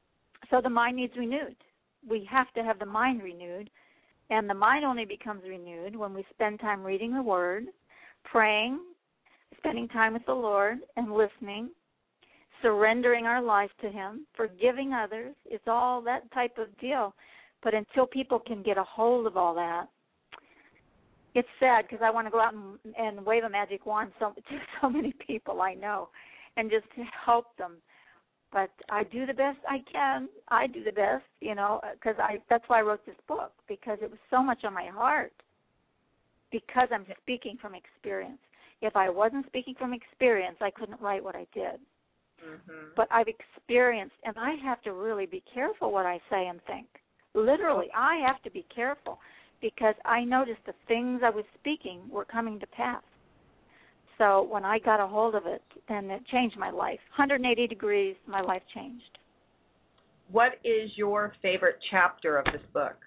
so the mind needs renewed. We have to have the mind renewed, and the mind only becomes renewed when we spend time reading the Word, praying, spending time with the Lord, and listening, surrendering our life to Him, forgiving others. It's all that type of deal. But until people can get a hold of all that, it's sad because I want to go out and, and wave a magic wand so, to so many people I know and just to help them. But I do the best I can. I do the best, you know, because I that's why I wrote this book, because it was so much on my heart, because I'm speaking from experience. If I wasn't speaking from experience, I couldn't write what I did. Mm-hmm. But I've experienced, and I have to really be careful what I say and think. Literally, I have to be careful because I noticed the things I was speaking were coming to pass. So when I got a hold of it, then it changed my life. one hundred eighty degrees, my life changed. What is your favorite chapter of this book?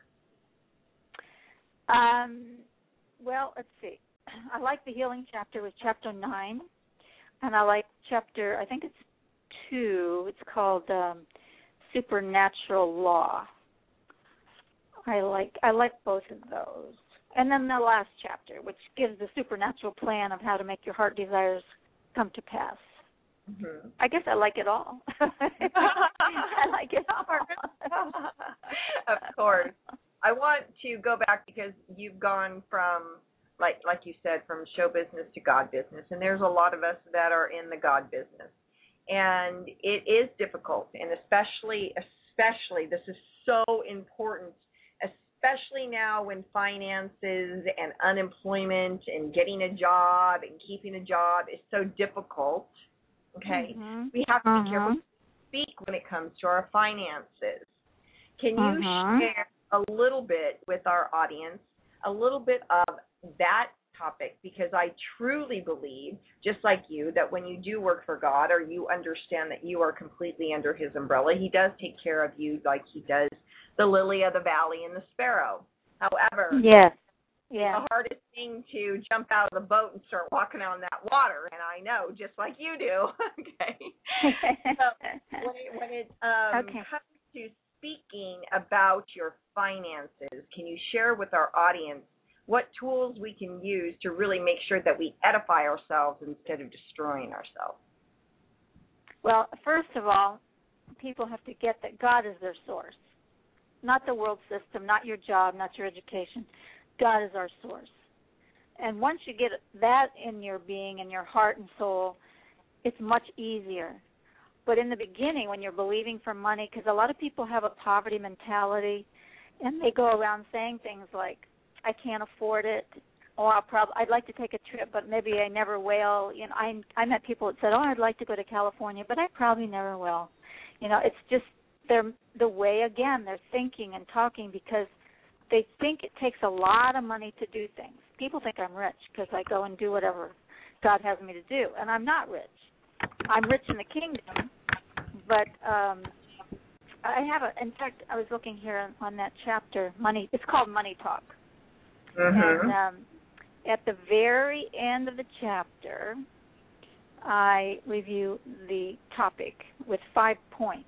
Um, well, let's see. I like the healing chapter with chapter nine, and I like chapter, I think it's two. It's called um, Supernatural Law. I like I like both of those. And then the last chapter, which gives the supernatural plan of how to make your heart desires come to pass. Mm-hmm. I guess I like it all. I like it all. Of course. I want to go back because you've gone from, like like you said, from show business to God business. And there's a lot of us that are in the God business. And it is difficult. And especially, especially, this is so important, especially now when finances and unemployment and getting a job and keeping a job is so difficult, okay? Mm-hmm. We have to uh-huh. be careful to speak when it comes to our finances. Can you uh-huh. share a little bit with our audience, a little bit of that topic? Because I truly believe, just like you, that when you do work for God or you understand that you are completely under His umbrella, He does take care of you like He does the lily of the valley and the sparrow. However, yes. Yeah. the hardest thing to jump out of the boat and start walking on that water, and I know, just like you do. Okay. So when it, when it um, okay. comes to speaking about your finances, can you share with our audience what tools we can use to really make sure that we edify ourselves instead of destroying ourselves? Well, first of all, people have to get that God is their source. Not the world system, not your job, not your education. God is our source. And once you get that in your being, in your heart and soul, it's much easier. But in the beginning, when you're believing for money, because a lot of people have a poverty mentality, and they go around saying things like, I can't afford it, or I'll prob- I'd like to take a trip, but maybe I never will. You know, I, I met people that said, oh, I'd like to go to California, but I probably never will. You know, it's just They're, the way, again, they're thinking and talking because they think it takes a lot of money to do things. People think I'm rich because I go and do whatever God has me to do, and I'm not rich. I'm rich in the kingdom, but um, I have a, in fact, I was looking here on, on that chapter, money. It's called Money Talk. Mm-hmm. And um, at the very end of the chapter, I review the topic with five points.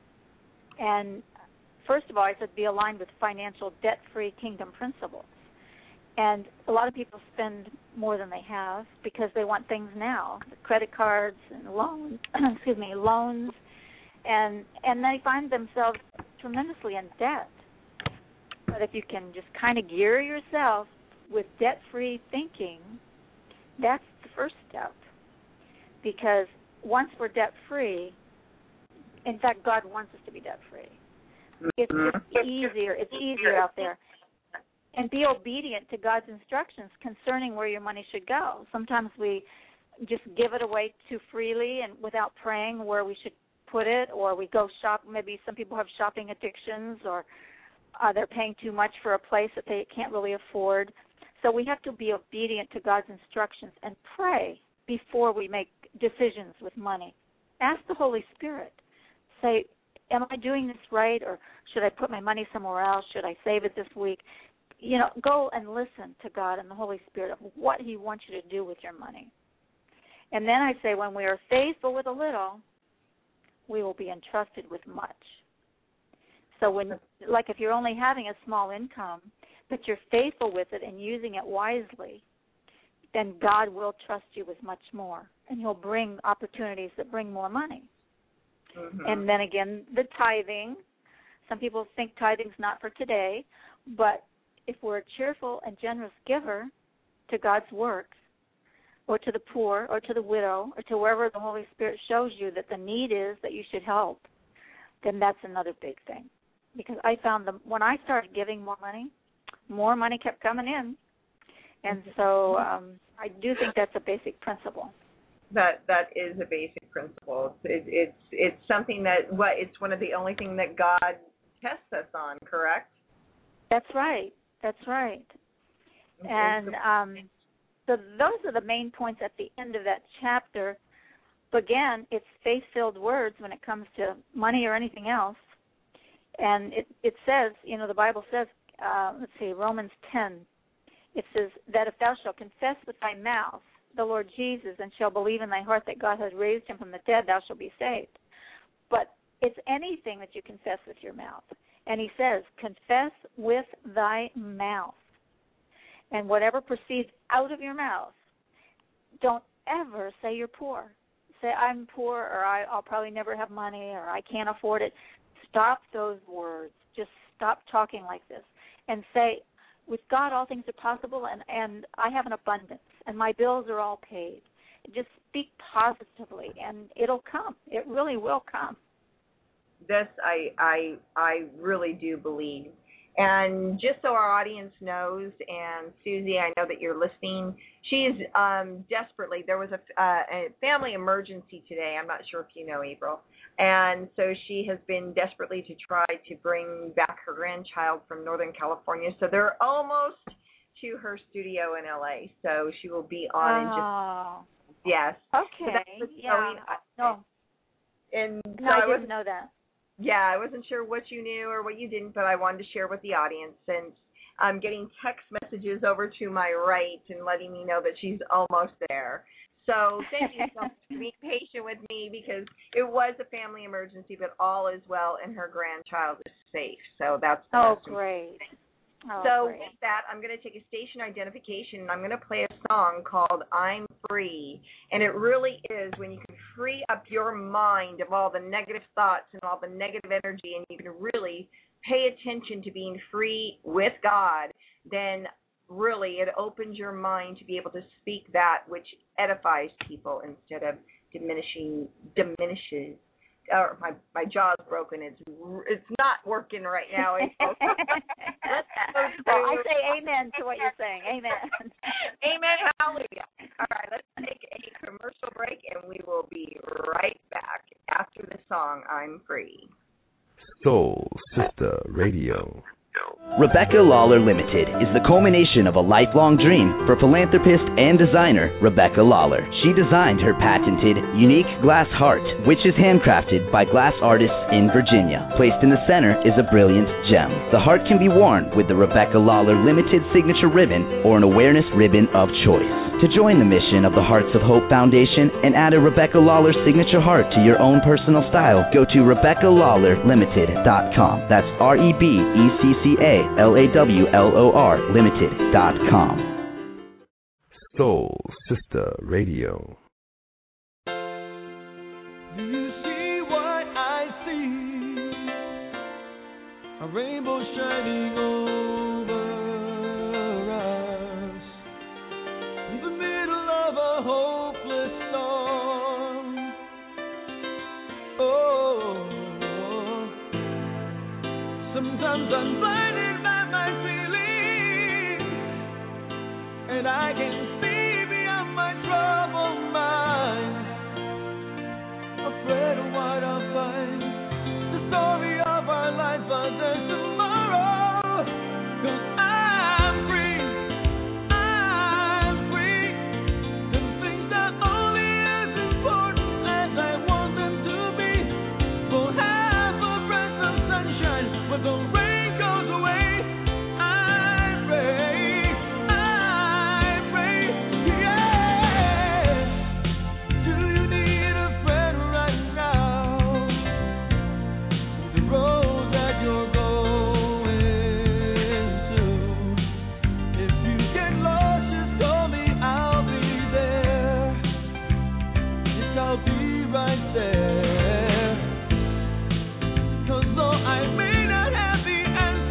And first of all, I said be aligned with financial debt-free kingdom principles. And a lot of people spend more than they have because they want things now, credit cards and loans, excuse me, loans, and and they find themselves tremendously in debt. But if you can just kind of gear yourself with debt-free thinking, that's the first step. Because once we're debt-free, in fact, God wants us to be debt-free. It's just easier. It's easier out there. And be obedient to God's instructions concerning where your money should go. Sometimes we just give it away too freely and without praying where we should put it, or we go shop. Maybe some people have shopping addictions, or uh, they're paying too much for a place that they can't really afford. So we have to be obedient to God's instructions and pray before we make decisions with money. Ask the Holy Spirit. Say, am I doing this right, or should I put my money somewhere else? Should I save it this week? You know, go and listen to God and the Holy Spirit of what He wants you to do with your money. And then I say, when we are faithful with a little, we will be entrusted with much. So when, like if you're only having a small income, but you're faithful with it and using it wisely, then God will trust you with much more, and he'll bring opportunities that bring more money. Mm-hmm. And then again, the tithing. Some people think tithing's not for today, but if we're a cheerful and generous giver to God's work, or to the poor, or to the widow, or to wherever the Holy Spirit shows you that the need is that you should help, then that's another big thing. Because I found that when I started giving more money, more money kept coming in. And so um, I do think that's a basic principle. That that is a basic principle. It, it's it's something that what it's one of the only thing that God tests us on. Correct? That's right. That's right. And um, so those are the main points at the end of that chapter. But again, it's faith-filled words when it comes to money or anything else. And it, it says, you know, the Bible says, uh, let's see, Romans ten, it says that if thou shalt confess with thy mouth the Lord Jesus and shalt believe in thy heart that God has raised him from the dead, thou shalt be saved. But it's anything that you confess with your mouth. And he says, confess with thy mouth. And whatever proceeds out of your mouth, don't ever say you're poor. Say, I'm poor, or I, I'll probably never have money, or I can't afford it. Stop those words. Just stop talking like this. And say, with God, all things are possible, and, and I have an abundance, and my bills are all paid. Just speak positively, and it'll come. It really will come. This I I I really do believe. And just so our audience knows, and Susie, I know that you're listening, she's um, desperately, there was a, uh, a family emergency today. I'm not sure if you know, April. And so she has been desperately to try to bring back her grandchild from Northern California. So they're almost to her studio in L A. So she will be on oh. in just, yes. Okay, so yeah. Going, no. And so no, I, I didn't know that. Yeah, I wasn't sure what you knew or what you didn't, but I wanted to share with the audience. And I'm getting text messages over to my right and letting me know that she's almost there. So thank you so much for being patient with me, because it was a family emergency, but all is well and her grandchild is safe. So that's the Oh, message. great. Oh, so great. with that, I'm going to take a station identification, and I'm going to play a song called I'm Free. And it really is when you can free up your mind of all the negative thoughts and all the negative energy, and you can really pay attention to being free with God, then really it opens your mind to be able to speak that which edifies people instead of diminishing, diminishes. Or my my jaw's broken. It's it's not working right now. Well, I say amen to what you're saying. Amen. Amen. Hallelujah. All right, let's take a commercial break, and we will be right back after the song I'm Free. Soul Sister Radio. Rebecca Lawler Limited is the culmination of a lifelong dream for philanthropist and designer Rebecca Lawler. She designed her patented, unique glass heart, which is handcrafted by glass artists in Virginia. Placed in the center is a brilliant gem. The heart can be worn with the Rebecca Lawler Limited signature ribbon or an awareness ribbon of choice. To join the mission of the Hearts of Hope Foundation and add a Rebecca Lawler signature heart to your own personal style, go to Rebecca Lawler Limited dot com. That's R E B E C C A L A W L O R Limited dot com. Soul Sister Radio. Do you see what I see? A rainbow shining over us in the middle of a hopeless storm. Oh, sometimes I'm blinded by my feelings, and I can see beyond my troubled mind. Afraid of what I'll find, the story of our life, but there's tomorrow. 'Cause I'm free, I'm free, and things are only as important as I want them to be. We'll have a breath of sunshine when the rain goes. right there. 'Cause though I may not have the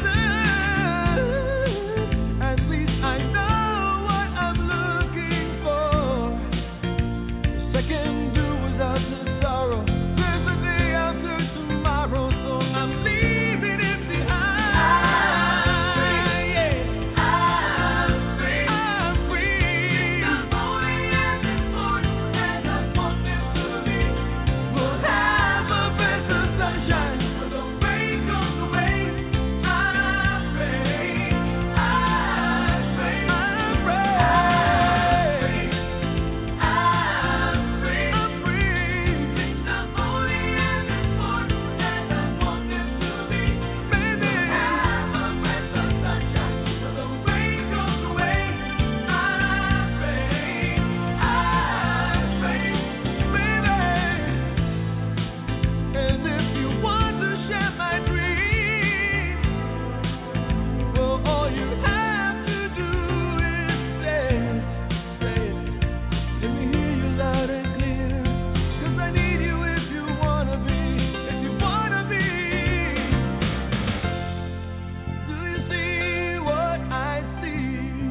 answers, at least I know what I'm looking for. Yes, I can do without the sorrow. There's a day after tomorrow, so I'm leaving it behind. Yeah. I'm free. I'm free. I'm only as important as I want it to be. We'll have a better sunshine when the rain goes away. I'm free. I'm free. I'm free. I'm free. I'm free. Things are only as important as I want them to be. Baby, have a better sunshine when the rain goes away. I'm free. I'm free. Baby, and if you want to share my dream, well, all you have to do is say it, say it. Let me hear you loud and clear. 'Cause I need you if you wanna be, if you wanna be. Do you see what I see?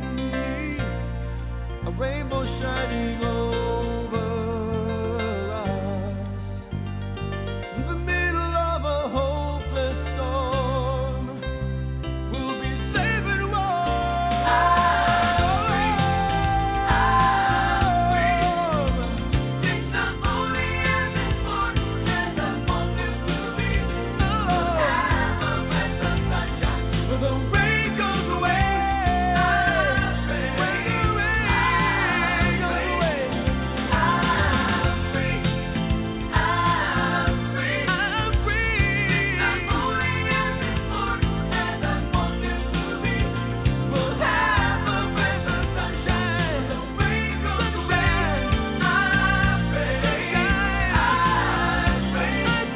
A rainbow shining over us. In the middle of a hopeless storm, we'll be safe and warm. Things are only as important as I want them to be. We'll have a better sunshine when the rain goes away. When the rain goes away. I'm free. I'm free. I'm free. Things are only as important as I want them to be. We'll have a better sunshine when the rain goes away. I'm free. I'm free. I'm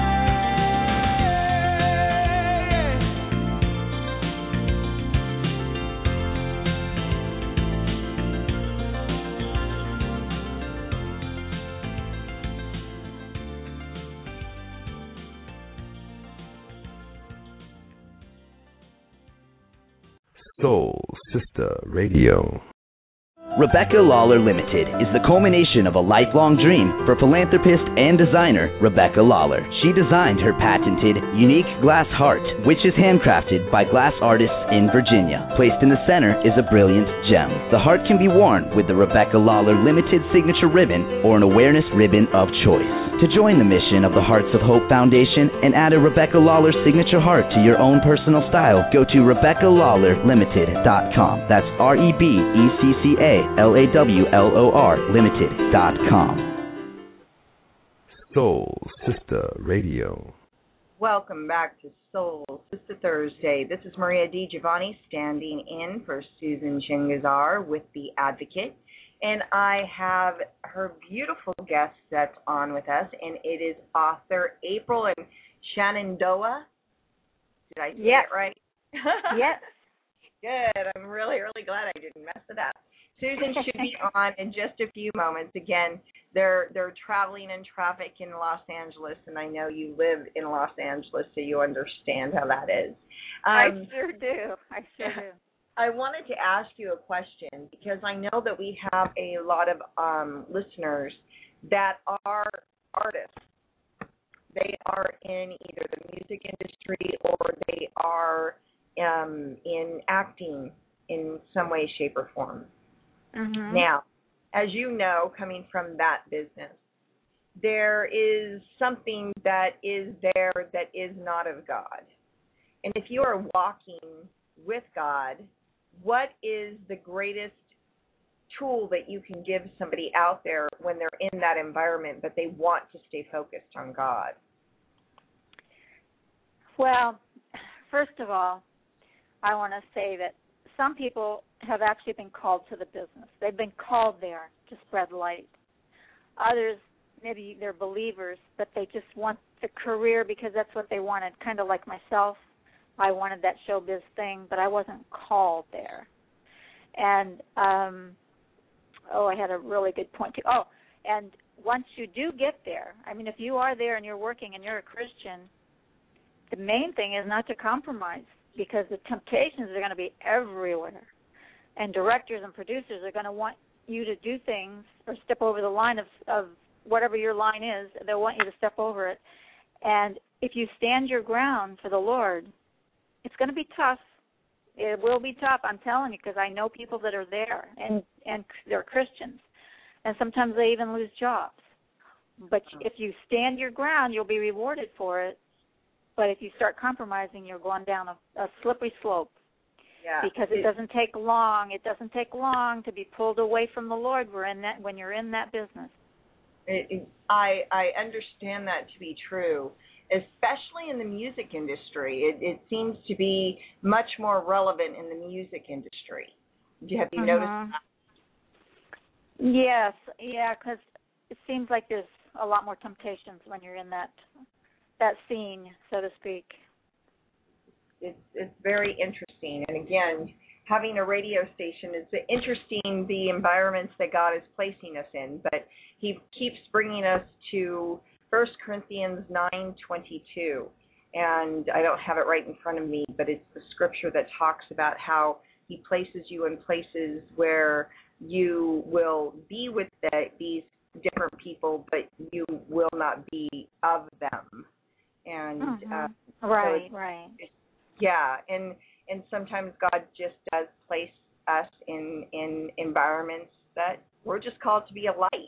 Soul Sister Radio. Rebecca Lawler Limited is the culmination of a lifelong dream for philanthropist and designer Rebecca Lawler. She designed her patented, unique glass heart, which is handcrafted by glass artists in Virginia. Placed in the center is a brilliant gem. The heart can be worn with the Rebecca Lawler Limited signature ribbon or an awareness ribbon of choice. To join the mission of the Hearts of Hope Foundation and add a Rebecca Lawler signature heart to your own personal style, go to Rebecca Lawler Limited dot com. That's R E B E C C A L A W L O R Limited dot com. Soul Sister Radio. Welcome back to Soul Sister Thursday. This is Maria DiGiovanni standing in for Susan Chingazar with The Advocate. And I have her beautiful guest that's on with us, and it is author April and Shenandoah. Did I say Yes. it right? Yes. Good. I'm really, really glad I didn't mess it up. Susan should be on in just a few moments. Again, they're they're traveling in traffic in Los Angeles, and I know you live in Los Angeles, so you understand how that is. I Um, sure do. I sure do. I wanted to ask you a question because I know that we have a lot of um, listeners that are artists. They are in either the music industry or they are um, in acting in some way, shape, or form. Mm-hmm. Now, as you know, coming from that business, there is something that is there that is not of God. And if you are walking with God, what is the greatest tool that you can give somebody out there when they're in that environment but they want to stay focused on God? Well, first of all, I want to say that some people have actually been called to the business. They've been called there to spread light. Others, maybe they're believers, but they just want the career because that's what they wanted, kind of like myself. I wanted that showbiz thing, but I wasn't called there. And, um, oh, I had a really good point, too. Oh, and once you do get there, I mean, if you are there and you're working and you're a Christian, the main thing is not to compromise, because the temptations are going to be everywhere. And directors and producers are going to want you to do things or step over the line of, of whatever your line is. They'll want you to step over it. And if you stand your ground for the Lord, it's going to be tough. It will be tough, I'm telling you, because I know people that are there, and, and they're Christians. And sometimes they even lose jobs. But if you stand your ground, you'll be rewarded for it. But if you start compromising, you're going down a, a slippery slope. Yeah. Because it doesn't take long. It doesn't take long to be pulled away from the Lord. We're in that when you're in that business. It, it, I I understand that to be true, especially in the music industry. It, it seems to be much more relevant in the music industry. Have you Mm-hmm. noticed that? Yes, yeah, because it seems like there's a lot more temptations when you're in that that scene, so to speak. It's it's very interesting, and again, having a radio station, it's interesting the environments that God is placing us in. But He keeps bringing us to First Corinthians nine twenty-two, and I don't have it right in front of me, but it's the scripture that talks about how He places you in places where you will be with the, these different people, but you will not be of them. And Mm-hmm. uh, right, so right. yeah, and and sometimes God just does place us in in environments that we're just called to be a light.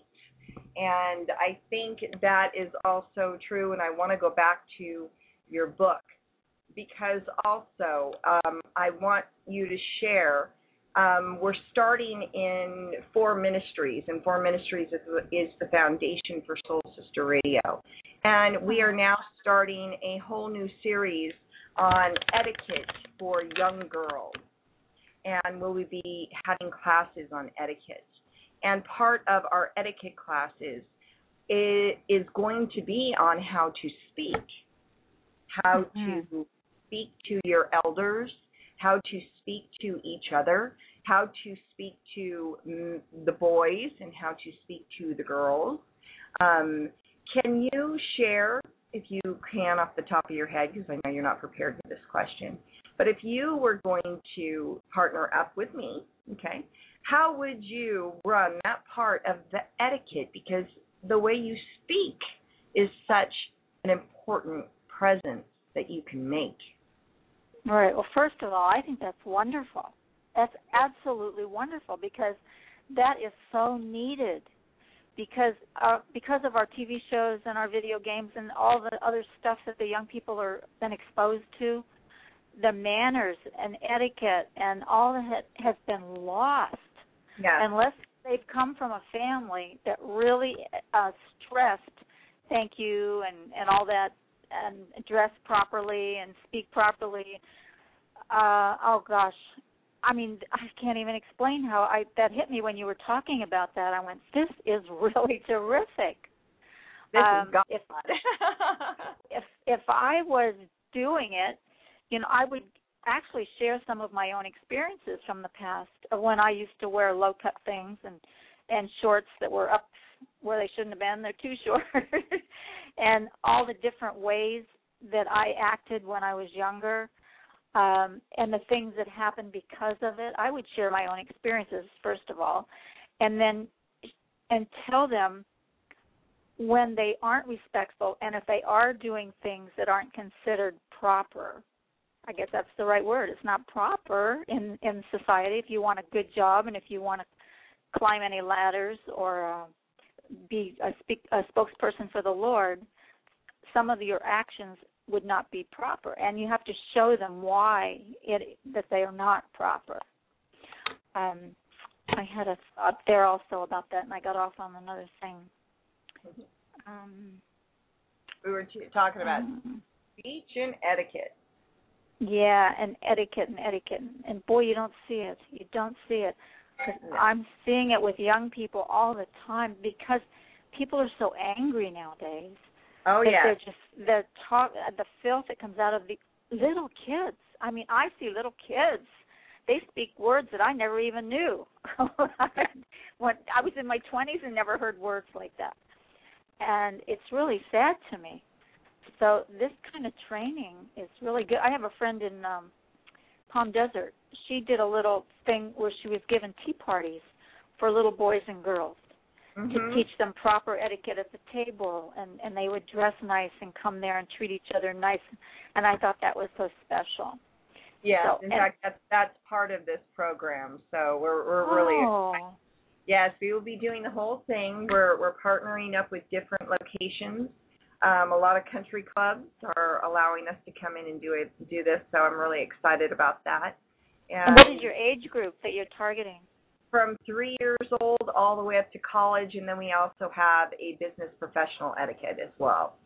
And I think that is also true, and I want to go back to your book, because also um, I want you to share, um, we're starting in Four Ministries, and Four Ministries is, is the foundation for Soul Sister Radio. And we are now starting a whole new series on etiquette for young girls, and we'll be having classes on etiquette. And part of our etiquette classes is, is going to be on how to speak, how Mm-hmm. to speak to your elders, how to speak to each other, how to speak to mm, the boys, and how to speak to the girls. Um, can you share, if you can off the top of your head, because I know you're not prepared for this question, but if you were going to partner up with me, okay, how would you run that part of the etiquette? Because the way you speak is such an important presence that you can make. Right. Well, first of all, I think that's wonderful. That's absolutely wonderful, because that is so needed. Because uh, because of our T V shows and our video games and all the other stuff that the young people are been exposed to, the manners and etiquette and all of it has been lost. Yeah. Unless they've come from a family that really uh, stressed thank you and, and all that, and dress properly and speak properly. Uh, oh, gosh. I mean, I can't even explain how I that hit me when you were talking about that. I went, this is really terrific. This um, is God. If, if, if I was doing it, you know, I would actually share some of my own experiences from the past of when I used to wear low-cut things and, and shorts that were up where they shouldn't have been. They're too short. And all the different ways that I acted when I was younger, um, and the things that happened because of it. I would share my own experiences, first of all, and then and tell them when they aren't respectful and if they are doing things that aren't considered proper. I guess that's the right word. It's not proper in, in society. If you want a good job and if you want to climb any ladders or uh, be a, speak, a spokesperson for the Lord, some of your actions would not be proper, and you have to show them why it that they are not proper. Um, I had a thought there also about that, and I got off on another thing. Um, we were t- talking about um, speech and etiquette. Yeah, and etiquette and etiquette, and boy, you don't see it. You don't see it. 'Cause No. I'm seeing it with young people all the time because people are so angry nowadays. Oh, that yeah. They're just the talk, the filth that comes out of the little kids. I mean, I see little kids they speak words that I never even knew. When I was in my twenties and never heard words like that. And it's really sad to me. So this kind of training is really good. I have a friend in um, Palm Desert. She did a little thing where she was given tea parties for little boys and girls mm-hmm. to teach them proper etiquette at the table, and, and they would dress nice and come there and treat each other nice. And I thought that was so special. Yes, so, in and, fact, that's, that's part of this program. So we're we're really oh. excited. Yes, we will be doing the whole thing. We're we're partnering up with different locations. Um, a lot of country clubs are allowing us to come in and do it, do this, so I'm really excited about that. And, and what is your age group that you're targeting? From three years old all the way up to college, and then we also have a business professional etiquette as well.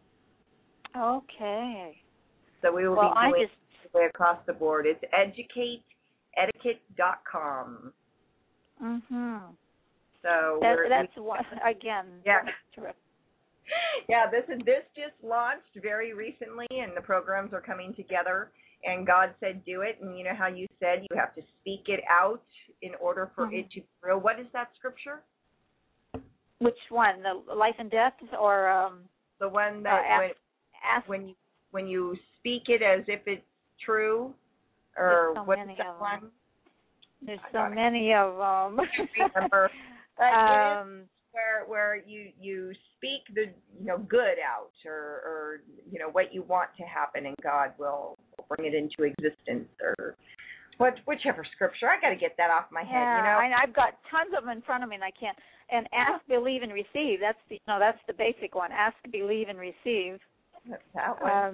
Okay. So we will well, be doing I just, it way across the board. It's educate etiquette dot com. Mm-hmm. So that, we're, that's we, one, again, yeah. terrific. Yeah, this is this just launched very recently, and the programs are coming together. And God said, "Do it." And you know how you said you have to speak it out in order for mm-hmm. it to be real. What is that scripture? Which one? The life and death, or um, the one that uh, when, ask, when you when you speak it as if it's true, or so what many is that of one? Them. There's so many of them. I remember. um, where where you you speak the you know good out, or or you know what you want to happen, and God will, will bring it into existence, or what whichever scripture. I got to get that off my head. Yeah, you know, I, I've got tons of them in front of me, and I can't. And ask, believe, and receive. That's the no, that's the basic one. Ask, believe, and receive. That's that one.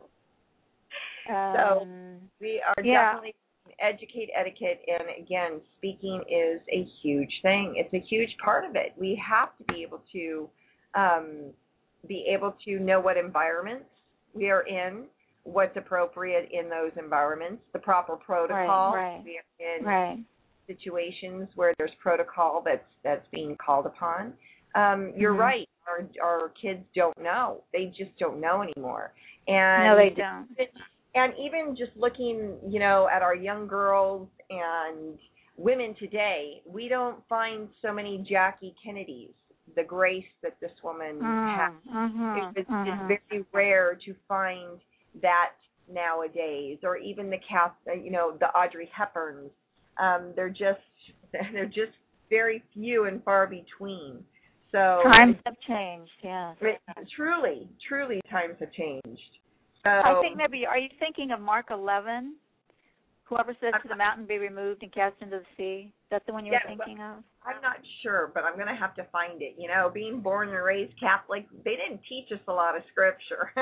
Um, so um, we are yeah. definitely educate etiquette, and again, speaking is a huge thing. It's a huge part of it. We have to be able to um, be able to know what environments we are in, what's appropriate in those environments, the proper protocol. Right, right, we are in right. situations where there's protocol that's that's being called upon. Um, you're mm-hmm. right. Our, our kids don't know. They just don't know anymore. And no, they don't. It, And even just looking, you know, at our young girls and women today, we don't find so many Jackie Kennedys, the grace that this woman mm, has. Mm-hmm, it's, mm-hmm. it's very rare to find that nowadays, or even the cast, you know, the Audrey Hepburns. Um, they're just they're just very few and far between. So times have changed. Yes. It, truly, truly, times have changed. So, I think maybe, are you thinking of Mark eleven? Whoever says to the mountain be removed and cast into the sea. Is that the one you yeah, were thinking of? I'm not sure, but I'm going to have to find it. You know, being born and raised Catholic, they didn't teach us a lot of scripture.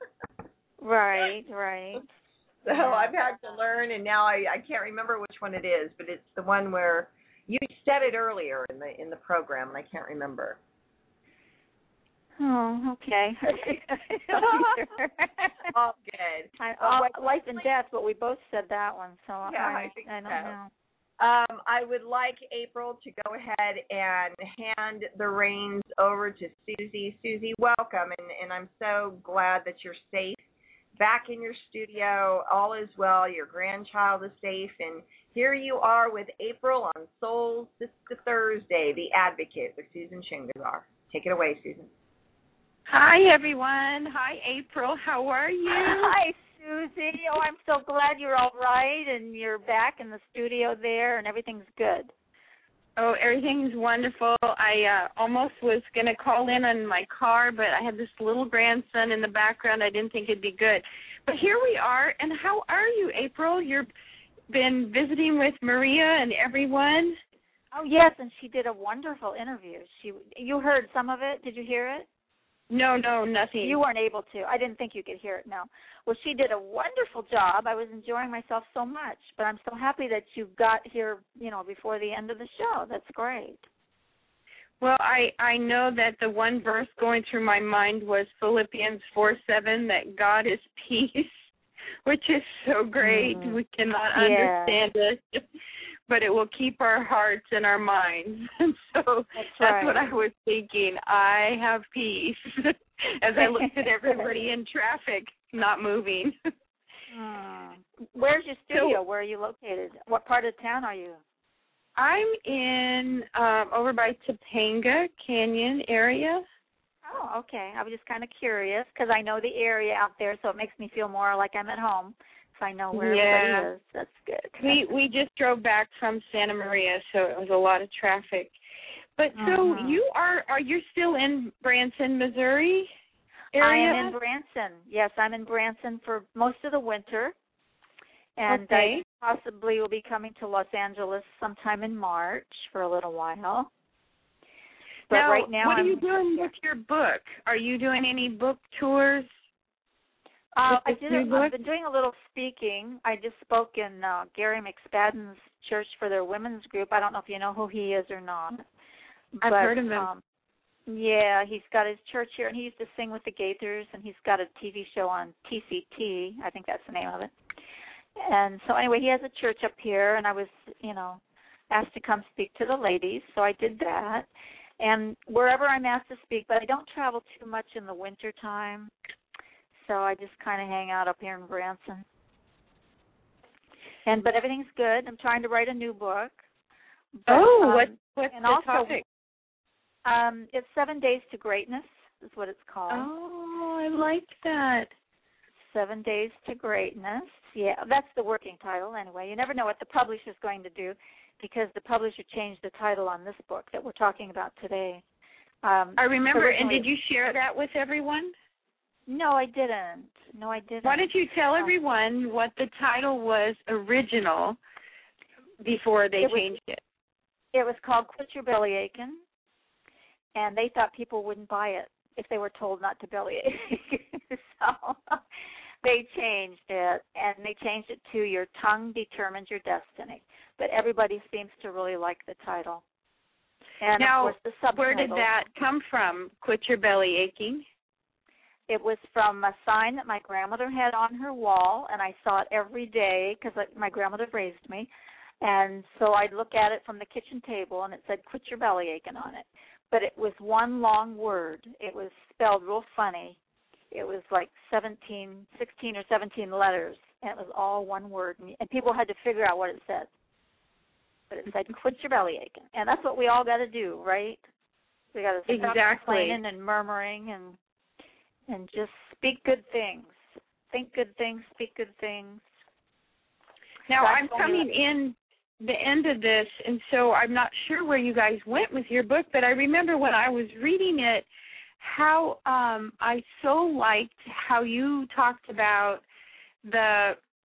Right, right. So yeah. I've had to learn, and now I, I can't remember which one it is, but it's the one where you said it earlier in the in the program, and I can't remember. Oh, okay. All good. I, all, life and death, but we both said that one, so yeah, I, I, think I don't so. know. Um, I would like April to go ahead and hand the reins over to Susie. Susie, welcome, and, and I'm so glad that you're safe. Back in your studio, all is well. Your grandchild is safe, and here you are with April on Soul Sister Thursday, The Advocate with Susan Shingar. Take it away, Susan. Hi, everyone. Hi, April. How are you? Hi, Susie. Oh, I'm so glad you're all right and you're back in the studio there and everything's good. Oh, everything's wonderful. I uh, almost was going to call in on my car, but I had this little grandson in the background. I didn't think it'd be good. But here we are. And how are you, April? You've been visiting with Maria and everyone? Oh, yes, and she did a wonderful interview. She, You heard some of it. Did you hear it? No, no, nothing. You weren't able to. I didn't think you could hear it, no. Well, she did a wonderful job. I was enjoying myself so much, but I'm so happy that you got here, you know, before the end of the show. That's great. Well, I, I know that the one verse going through my mind was Philippians four seven, that God is peace, which is so great. Mm-hmm. We cannot yeah. understand it. But it will keep our hearts and our minds. And so that's, that's right. what I was thinking. I have peace as I looked at everybody in traffic not moving. mm. Where's your studio? Where are you located? What part of town are you? I'm in um, over by Topanga Canyon area. Oh, okay. I was just kind of curious because I know the area out there, so it makes me feel more like I'm at home. So I know where yeah. everybody is. That's good. We we just drove back from Santa Maria, so it was a lot of traffic. But so Mhm. you are are you still in Branson, Missouri area? I am in Branson. Yes, I'm in Branson for most of the winter. And okay. I possibly will be coming to Los Angeles sometime in March for a little while. But now, right now, what are I'm, you doing with your book? Are you doing any book tours? Uh, I with this did. new A, I've book? been doing a little speaking. I just spoke in uh, Gary McSpadden's church for their women's group. I don't know if you know who he is or not. I've but, heard of him. Um, yeah, he's got his church here, and he used to sing with the Gaithers, and he's got a T V show on T C T. I think that's the name of it. And so anyway, he has a church up here, and I was, you know, asked to come speak to the ladies, so I did that. And wherever I'm asked to speak, but I don't travel too much in the winter time, so I just kind of hang out up here in Branson. And but everything's good. I'm trying to write a new book. But, oh, um, what what's and the also, topic? Um, it's Seven Days to Greatness is what it's called. Oh, I like that. Seven Days to Greatness. Yeah, that's the working title anyway. You never know what the publisher's going to do because the publisher changed the title on this book that we're talking about today. Um, I remember, and originally- did you share that with everyone? No, I didn't. No, I didn't. Why don't you tell everyone what the title was original before they It was- changed it? It was called Quit Your Belly Aching, and they thought people wouldn't buy it if they were told not to bellyache. So they changed it, and they changed it to Your Tongue Determines Your Destiny. But everybody seems to really like the title. And now, of course, the subtitle, where did that come from, Quit Your Belly Aching? It was from a sign that my grandmother had on her wall, and I saw it every day because my grandmother raised me. And so I'd look at it from the kitchen table, and it said, Quit Your Belly Aching on it. But it was one long word. It was spelled real funny. It was like seventeen, sixteen or seventeen letters, and it was all one word. And, and people had to figure out what it said. But it said, Quit Your Belly Aching. And that's what we all got to do, right? We got to stop Exactly. complaining and murmuring and and just speak good things. Think good things, speak good things. Now, That's I'm coming in the end of this, and so I'm not sure where you guys went with your book, but I remember when I was reading it, how um, I so liked how you talked about the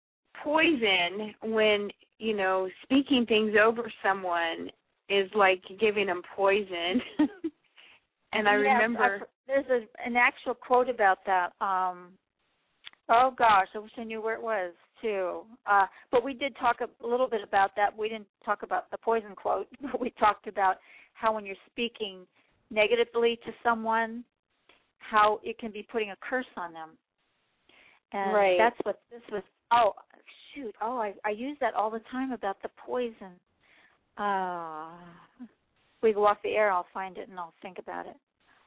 poison when, you know, speaking things over someone is like giving them poison. And I Yes, remember... I, there's a, an actual quote about that. Um, oh, gosh, I wish I knew where it was, too. Uh, but we did talk a little bit about that. We didn't talk about the poison quote, but we talked about how when you're speaking negatively to someone, how it can be putting a curse on them. And right. that's what this was. Oh, shoot. Oh, I, I use that all the time about the poison. Uh, we go off the air, I'll find it, and I'll think about it.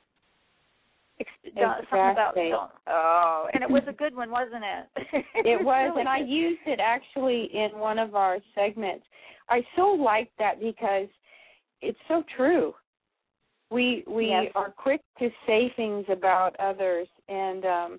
Exactly. Something about, don't, oh, and it was a good one, wasn't it? It was, really and I good. used it actually in one of our segments. I so like that because it's so true. We we yes. are quick to say things about others, and um,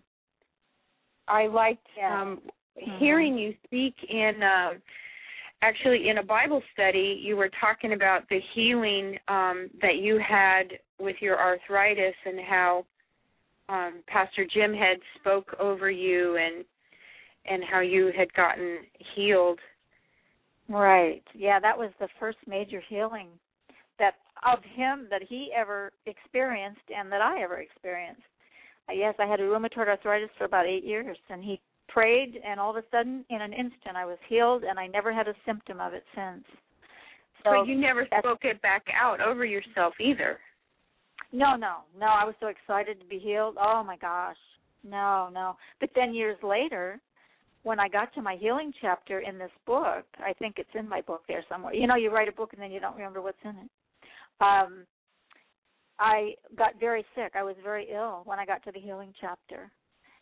I liked yeah. um, mm-hmm. hearing you speak in. Um, Actually, in a Bible study, you were talking about the healing um, that you had with your arthritis and how um, Pastor Jim had spoke over you and and how you had gotten healed. Right. Yeah, that was the first major healing that of him that he ever experienced and that I ever experienced. Uh, yes, I had a rheumatoid arthritis for about eight years, and he prayed, and all of a sudden, in an instant, I was healed, and I never had a symptom of it since. So but you never spoke it back out over yourself either. No, no, no. I was so excited to be healed. Oh, my gosh. No, no. But then years later, when I got to my healing chapter in this book, I think it's in my book there somewhere. You know, you write a book, and then you don't remember what's in it. Um, I got very sick. I was very ill when I got to the healing chapter.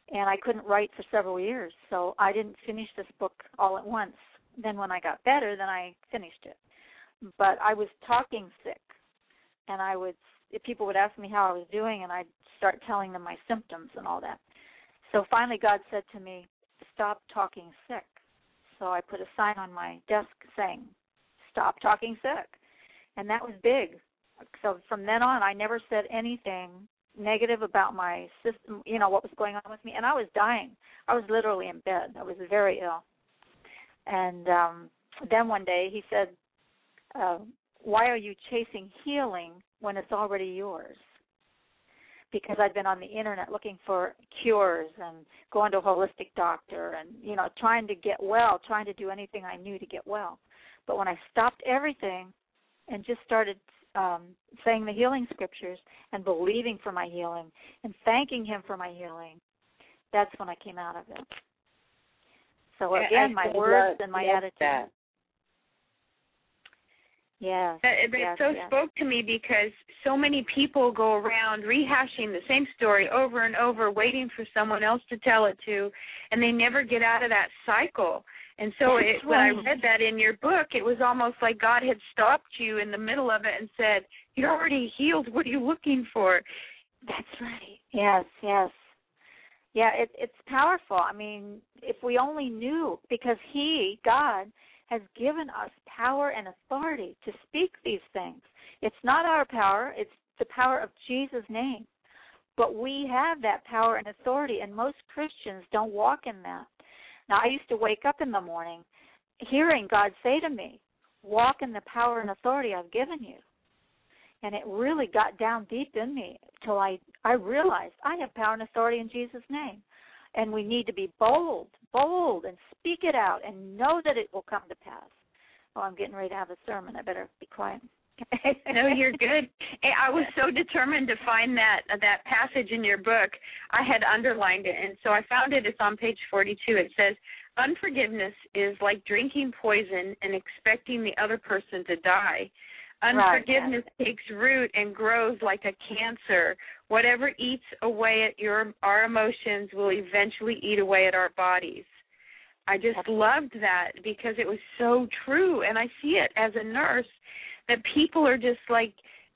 and I couldn't write for several years, so I didn't finish this book all at once. Then when I got better, then I finished it. But I was talking sick, and I would, if people would ask me how I was doing, and I'd start telling them my symptoms and all that. So finally God said to me, stop talking sick. So I put a sign on my desk saying, stop talking sick. And that was big. So from then on, I never said anything negative about my system, you know, what was going on with me. And I was dying. I was literally in bed. I was very ill. And um, then one day he said, uh, why are you chasing healing when it's already yours? Because I'd been on the internet looking for cures and going to a holistic doctor and, you know, trying to get well, trying to do anything I knew to get well. But when I stopped everything and just started um, saying the healing scriptures and believing for my healing and thanking him for my healing, that's when I came out of it. So again, my words and my attitude. That. Yes. It, it yes, so yes. spoke to me because so many people go around rehashing the same story over and over, waiting for someone else to tell it to, and they never get out of that cycle. And so it, when I read that in your book, it was almost like God had stopped you in the middle of it and said, you're already healed. What are you looking for? That's right. Yes, yes. Yeah, it, it's powerful. I mean, if we only knew, because he, God, has given us power and authority to speak these things. It's not our power. It's the power of Jesus' name. But we have that power and authority, and most Christians don't walk in that. Now, I used to wake up in the morning hearing God say to me, walk in the power and authority I've given you. And it really got down deep in me till I, I realized I have power and authority in Jesus' name. And we need to be bold, bold, and speak it out and know that it will come to pass. Oh, I'm getting ready to have a sermon. I better be quiet. No, you're good. I was so determined to find that that passage in your book. I had underlined it, and so I found it. It's on page forty-two. It says, unforgiveness is like drinking poison and expecting the other person to die. Unforgiveness right, yeah. takes root and grows like a cancer. Whatever eats away at your our emotions will eventually eat away at our bodies. I just loved that because it was so true, and I see it as a nurse that people are just like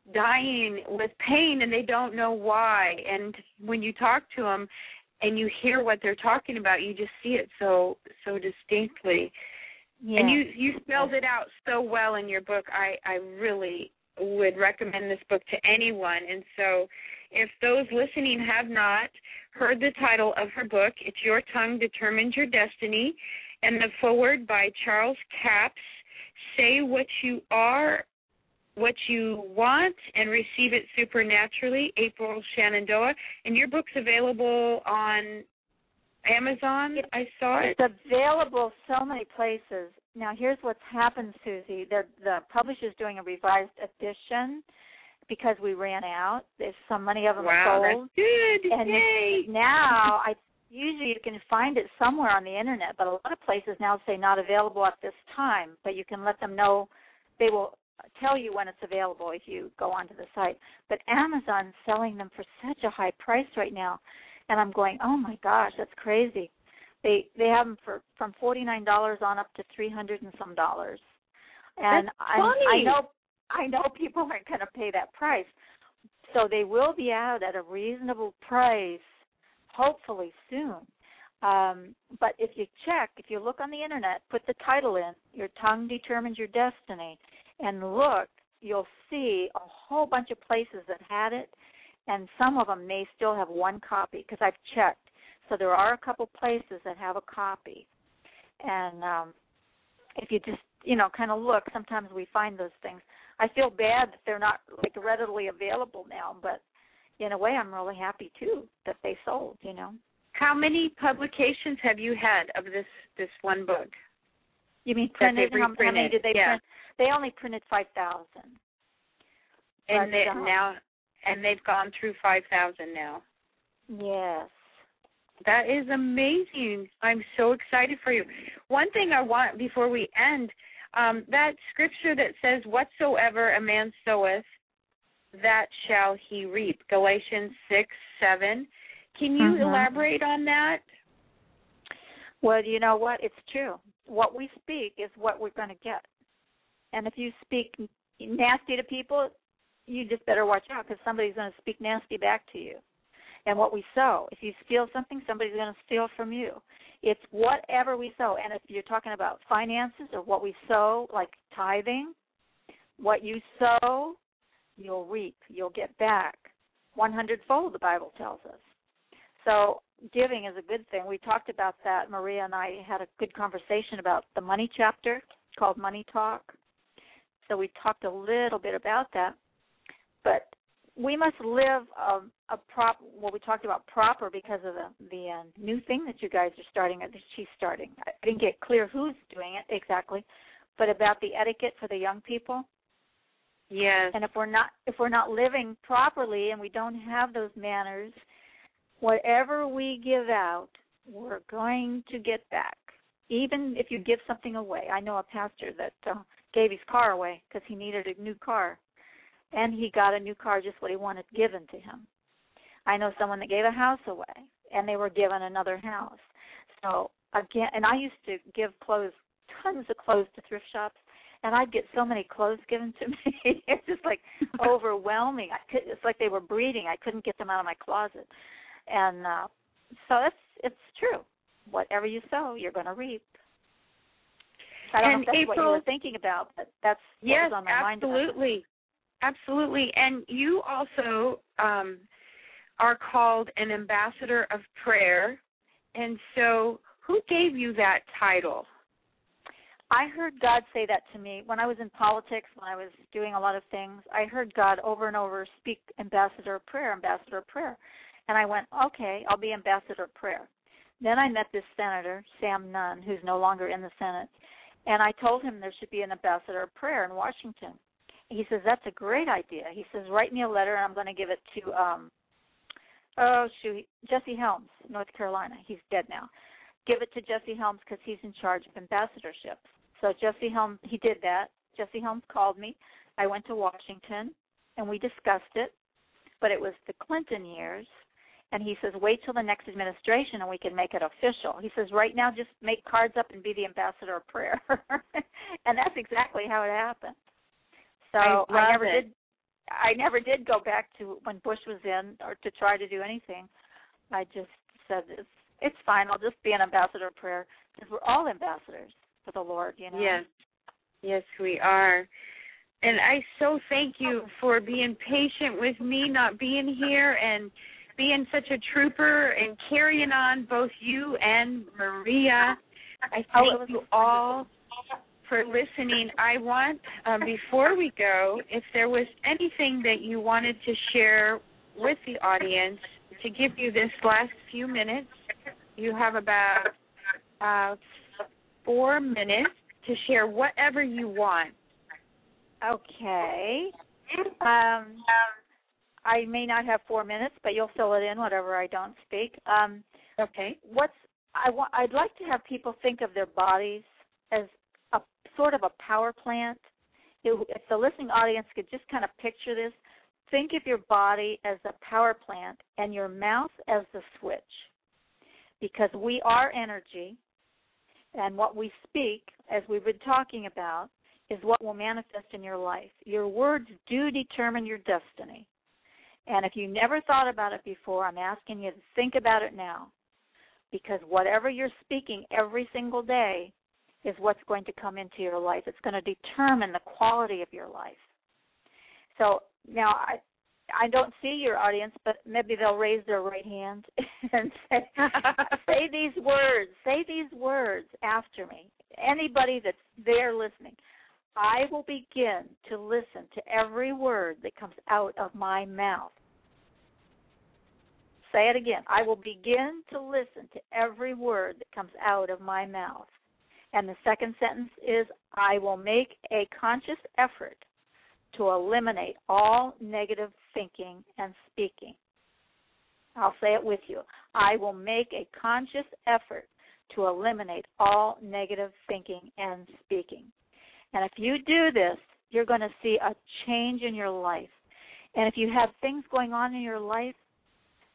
dying with pain and they don't know why. And when you talk to them and you hear what they're talking about, you just see it so so distinctly. Yeah. And you you spelled it out so well in your book. I, I really would recommend this book to anyone. And so if those listening have not heard the title of her book, it's Your Tongue Determines Your Destiny, and the foreword by Charles Capps, Say What You Are, What You Want, and Receive It Supernaturally, April Shenandoah. And your book's available on Amazon, it, I saw it. It's available so many places. Now, here's what's happened, Susie. They're, the publisher's doing a revised edition because we ran out. There's so many of them wow, sold. That's good. And Yay. now, I usually you can find it somewhere on the Internet, but a lot of places now say not available at this time, but you can let them know. They will tell you when it's available if you go onto the site. But Amazon's selling them for such a high price right now. And I'm going, oh my gosh, that's crazy. They they have them for from forty-nine dollars on up to three hundred and some dollars. And that's I, funny. I know I know people aren't going to pay that price, so they will be out at a reasonable price, hopefully soon. Um, but if you check, if you look on the Internet, put the title in, Your Tongue Determines Your Destiny, and look, you'll see a whole bunch of places that had it. And some of them may still have one copy because I've checked. So there are a couple places that have a copy. And um, if you just, you know, kind of look, sometimes we find those things. I feel bad that they're not like readily available now, but in a way I'm really happy, too, that they sold, you know. How many publications have you had of this, this one book? You mean printed? How, how many did they yeah. print? They only printed five thousand. And they, um, now... And they've gone through five thousand now. Yes. That is amazing. I'm so excited for you. One thing I want before we end, um, that scripture that says, whatsoever a man soweth, that shall he reap, Galatians six, seven. Can you Mhm. elaborate on that? Well, you know what? It's true. What we speak is what we're going to get. And if you speak nasty to people, you just better watch out because somebody's going to speak nasty back to you. And what we sow, if you steal something, somebody's going to steal from you. It's whatever we sow. And if you're talking about finances or what we sow, like tithing, what you sow, you'll reap. You'll get back one hundred-fold, the Bible tells us. So giving is a good thing. We talked about that. Maria and I had a good conversation about the money chapter called Money Talk. So we talked a little bit about that. But we must live a, a prop. Well, we talked about proper because of the the uh, new thing that you guys are starting. That she's starting. I didn't get clear who's doing it exactly, but about the etiquette for the young people. Yes. And if we're not if we're not living properly and we don't have those manners, whatever we give out, we're going to get back. Even if you give something away. I know a pastor that uh, gave his car away because he needed a new car. And he got a new car, just what he wanted given to him. I know someone that gave a house away, and they were given another house. So, again, and I used to give clothes, tons of clothes to thrift shops, and I'd get so many clothes given to me. It's just like overwhelming. I could, it's like they were breeding. I couldn't get them out of my closet. And uh, so it's, it's true. Whatever you sow, you're going to reap. I don't and know if that's April, what you were thinking about, but that's what yes, was on my mind. absolutely. Absolutely. And you also um, are called an ambassador of prayer. And so who gave you that title? I heard God say that to me when I was in politics, when I was doing a lot of things. I heard God over and over speak ambassador of prayer, ambassador of prayer. And I went, okay, I'll be ambassador of prayer. Then I met this senator, Sam Nunn, who's no longer in the Senate. And I told him there should be an ambassador of prayer in Washington. He says, that's a great idea. He says, write me a letter, and I'm going to give it to, um, oh, shoot, Jesse Helms, North Carolina. He's dead now. Give it to Jesse Helms because he's in charge of ambassadorships. So Jesse Helms, he did that. Jesse Helms called me. I went to Washington, and we discussed it, but it was the Clinton years. And he says, wait till the next administration, and we can make it official. He says, right now, just make cards up and be the ambassador of prayer. And that's exactly how it happened. So I, I never it. did. I never did go back to when Bush was in, or to try to do anything. I just said it's it's fine. I'll just be an ambassador of prayer because we're all ambassadors for the Lord, you know. Yes, yes, we are. And I so thank you for being patient with me, not being here, and being such a trooper and carrying on, both you and Maria. I thank oh, you all for listening. I want, um, before we go, if there was anything that you wanted to share with the audience, to give you this last few minutes. You have about uh, four minutes to share whatever you want. Okay. Um, I may not have four minutes, but you'll fill it in whatever I don't speak. Um, okay. What's I want? I'd like to have people think of their bodies as a sort of a power plant. If if the listening audience could just kind of picture this, think of your body as a power plant and your mouth as the switch. Because we are energy, and what we speak, as we've been talking about, is what will manifest in your life. Your words do determine your destiny. And if you never thought about it before, I'm asking you to think about it now. Because whatever you're speaking every single day is what's going to come into your life. It's going to determine the quality of your life. So now I I don't see your audience, but maybe they'll raise their right hand and say, say these words, say these words after me. Anybody that's there listening, I will begin to listen to every word that comes out of my mouth. Say it again. I will begin to listen to every word that comes out of my mouth. And the second sentence is, I will make a conscious effort to eliminate all negative thinking and speaking. I'll say it with you. I will make a conscious effort to eliminate all negative thinking and speaking. And if you do this, you're going to see a change in your life. And if you have things going on in your life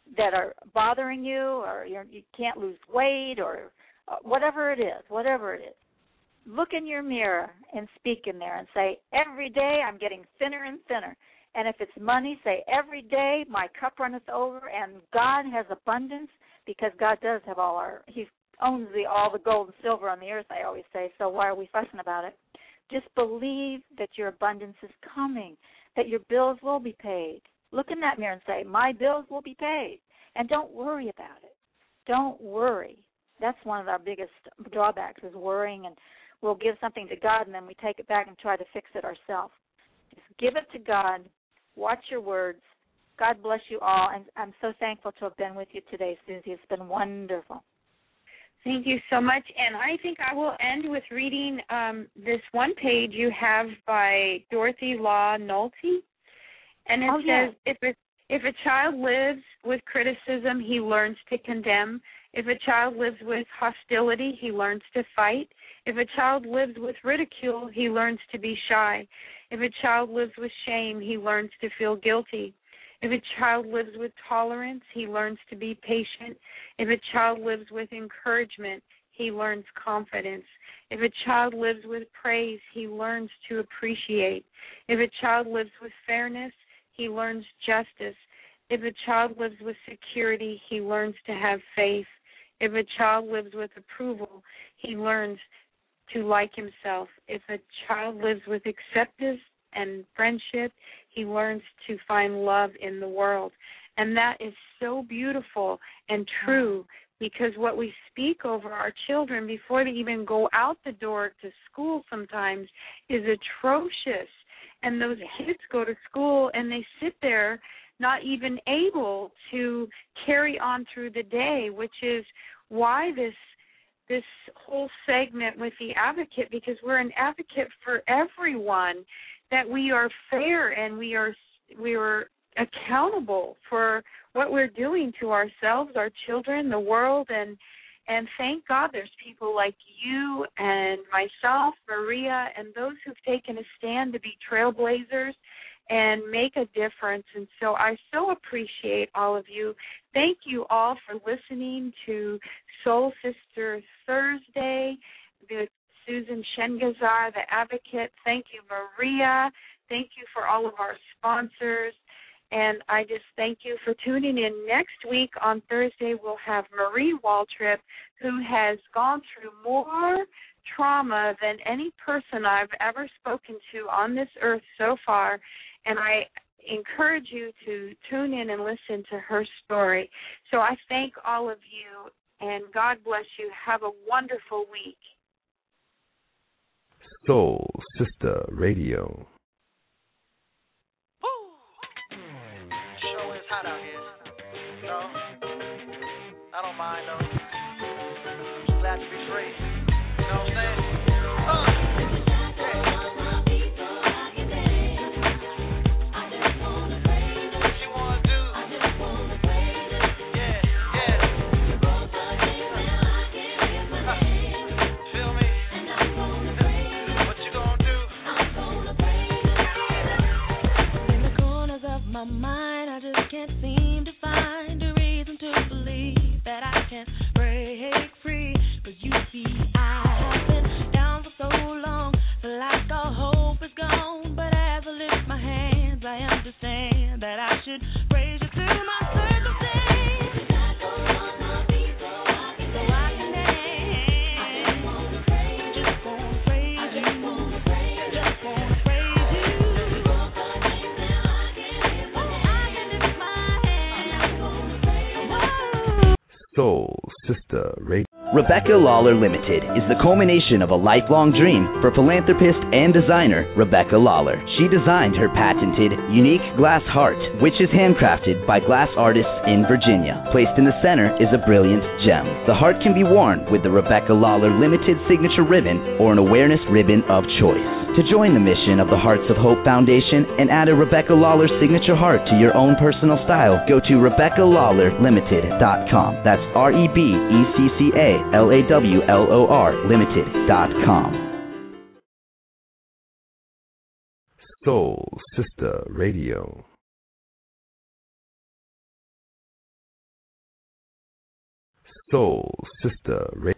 that are bothering you, or you're, you can't lose weight, or uh, whatever it is, whatever it is. Look in your mirror and speak in there and say, every day I'm getting thinner and thinner. And if it's money, say, every day my cup runneth over, and God has abundance, because God does have all our, He owns the, all the gold and silver on the earth, I always say, so why are we fussing about it? Just believe that your abundance is coming, that your bills will be paid. Look in that mirror and say, my bills will be paid. And don't worry about it. Don't worry. That's one of our biggest drawbacks, is worrying, and we'll give something to God and then we take it back and try to fix it ourselves. Just give it to God. Watch your words. God bless you all. And I'm so thankful to have been with you today, Susie. It's been wonderful. Thank you so much. And I think I will end with reading um, this one page you have by Dorothy Law Nolte. And it oh, says, yeah. if, it, if a child lives with criticism, he learns to condemn. If a child lives with hostility, he learns to fight. If a child lives with ridicule, he learns to be shy. If a child lives with shame, he learns to feel guilty. If a child lives with tolerance, he learns to be patient. If a child lives with encouragement, he learns confidence. If a child lives with praise, he learns to appreciate. If a child lives with fairness, he learns justice. If a child lives with security, he learns to have faith. If a child lives with approval, he learns to like himself. If a child lives with acceptance and friendship, he learns to find love in the world. And that is so beautiful and true, because what we speak over our children before they even go out the door to school sometimes is atrocious. And those kids go to school and they sit there not even able to carry on through the day, which is why this this whole segment with the advocate, because we're an advocate for everyone, that we are fair and we are we are accountable for what we're doing to ourselves, our children, the world, and and thank God there's people like you and myself, Maria, and those who've taken a stand to be trailblazers and make a difference. And so I so appreciate all of you. Thank you all for listening to Soul Sister Thursday, the Susan Shengazar, the advocate. Thank you, Maria. Thank you for all of our sponsors. And I just thank you for tuning in. Next week on Thursday, we'll have Marie Waltrip, who has gone through more trauma than any person I've ever spoken to on this earth so far. And I encourage you to tune in and listen to her story. So I thank all of you, and God bless you. Have a wonderful week. Soul Sister Radio. Sure is hot out here. You know, I don't mind though. Just glad to be free. You know what I'm saying? Uh. My mind, I just can't seem to find a reason to believe that I can break free. Cause you see, I have been down for so long, feel like all hope is gone. But as I lift my hands, I understand that I should raise you to my circumstance. God goes on my feet so I can so I can dance. I just wanna praise you. Just wanna praise you. I just wanna praise you. Just wanna praise you. Soul Sister Radio. Rebecca Lawler Limited is the culmination of a lifelong dream for philanthropist and designer Rebecca Lawler. She designed her patented, unique glass heart, which is handcrafted by glass artists in Virginia. Placed in the center is a brilliant gem. The heart can be worn with the Rebecca Lawler Limited signature ribbon or an awareness ribbon of choice. To join the mission of the Hearts of Hope Foundation and add a Rebecca Lawler signature heart to your own personal style, go to Rebecca Lawler Limited dot com. That's R E B E C C A L A W L O R Limited dot com. Soul Sister Radio. Soul Sister Radio.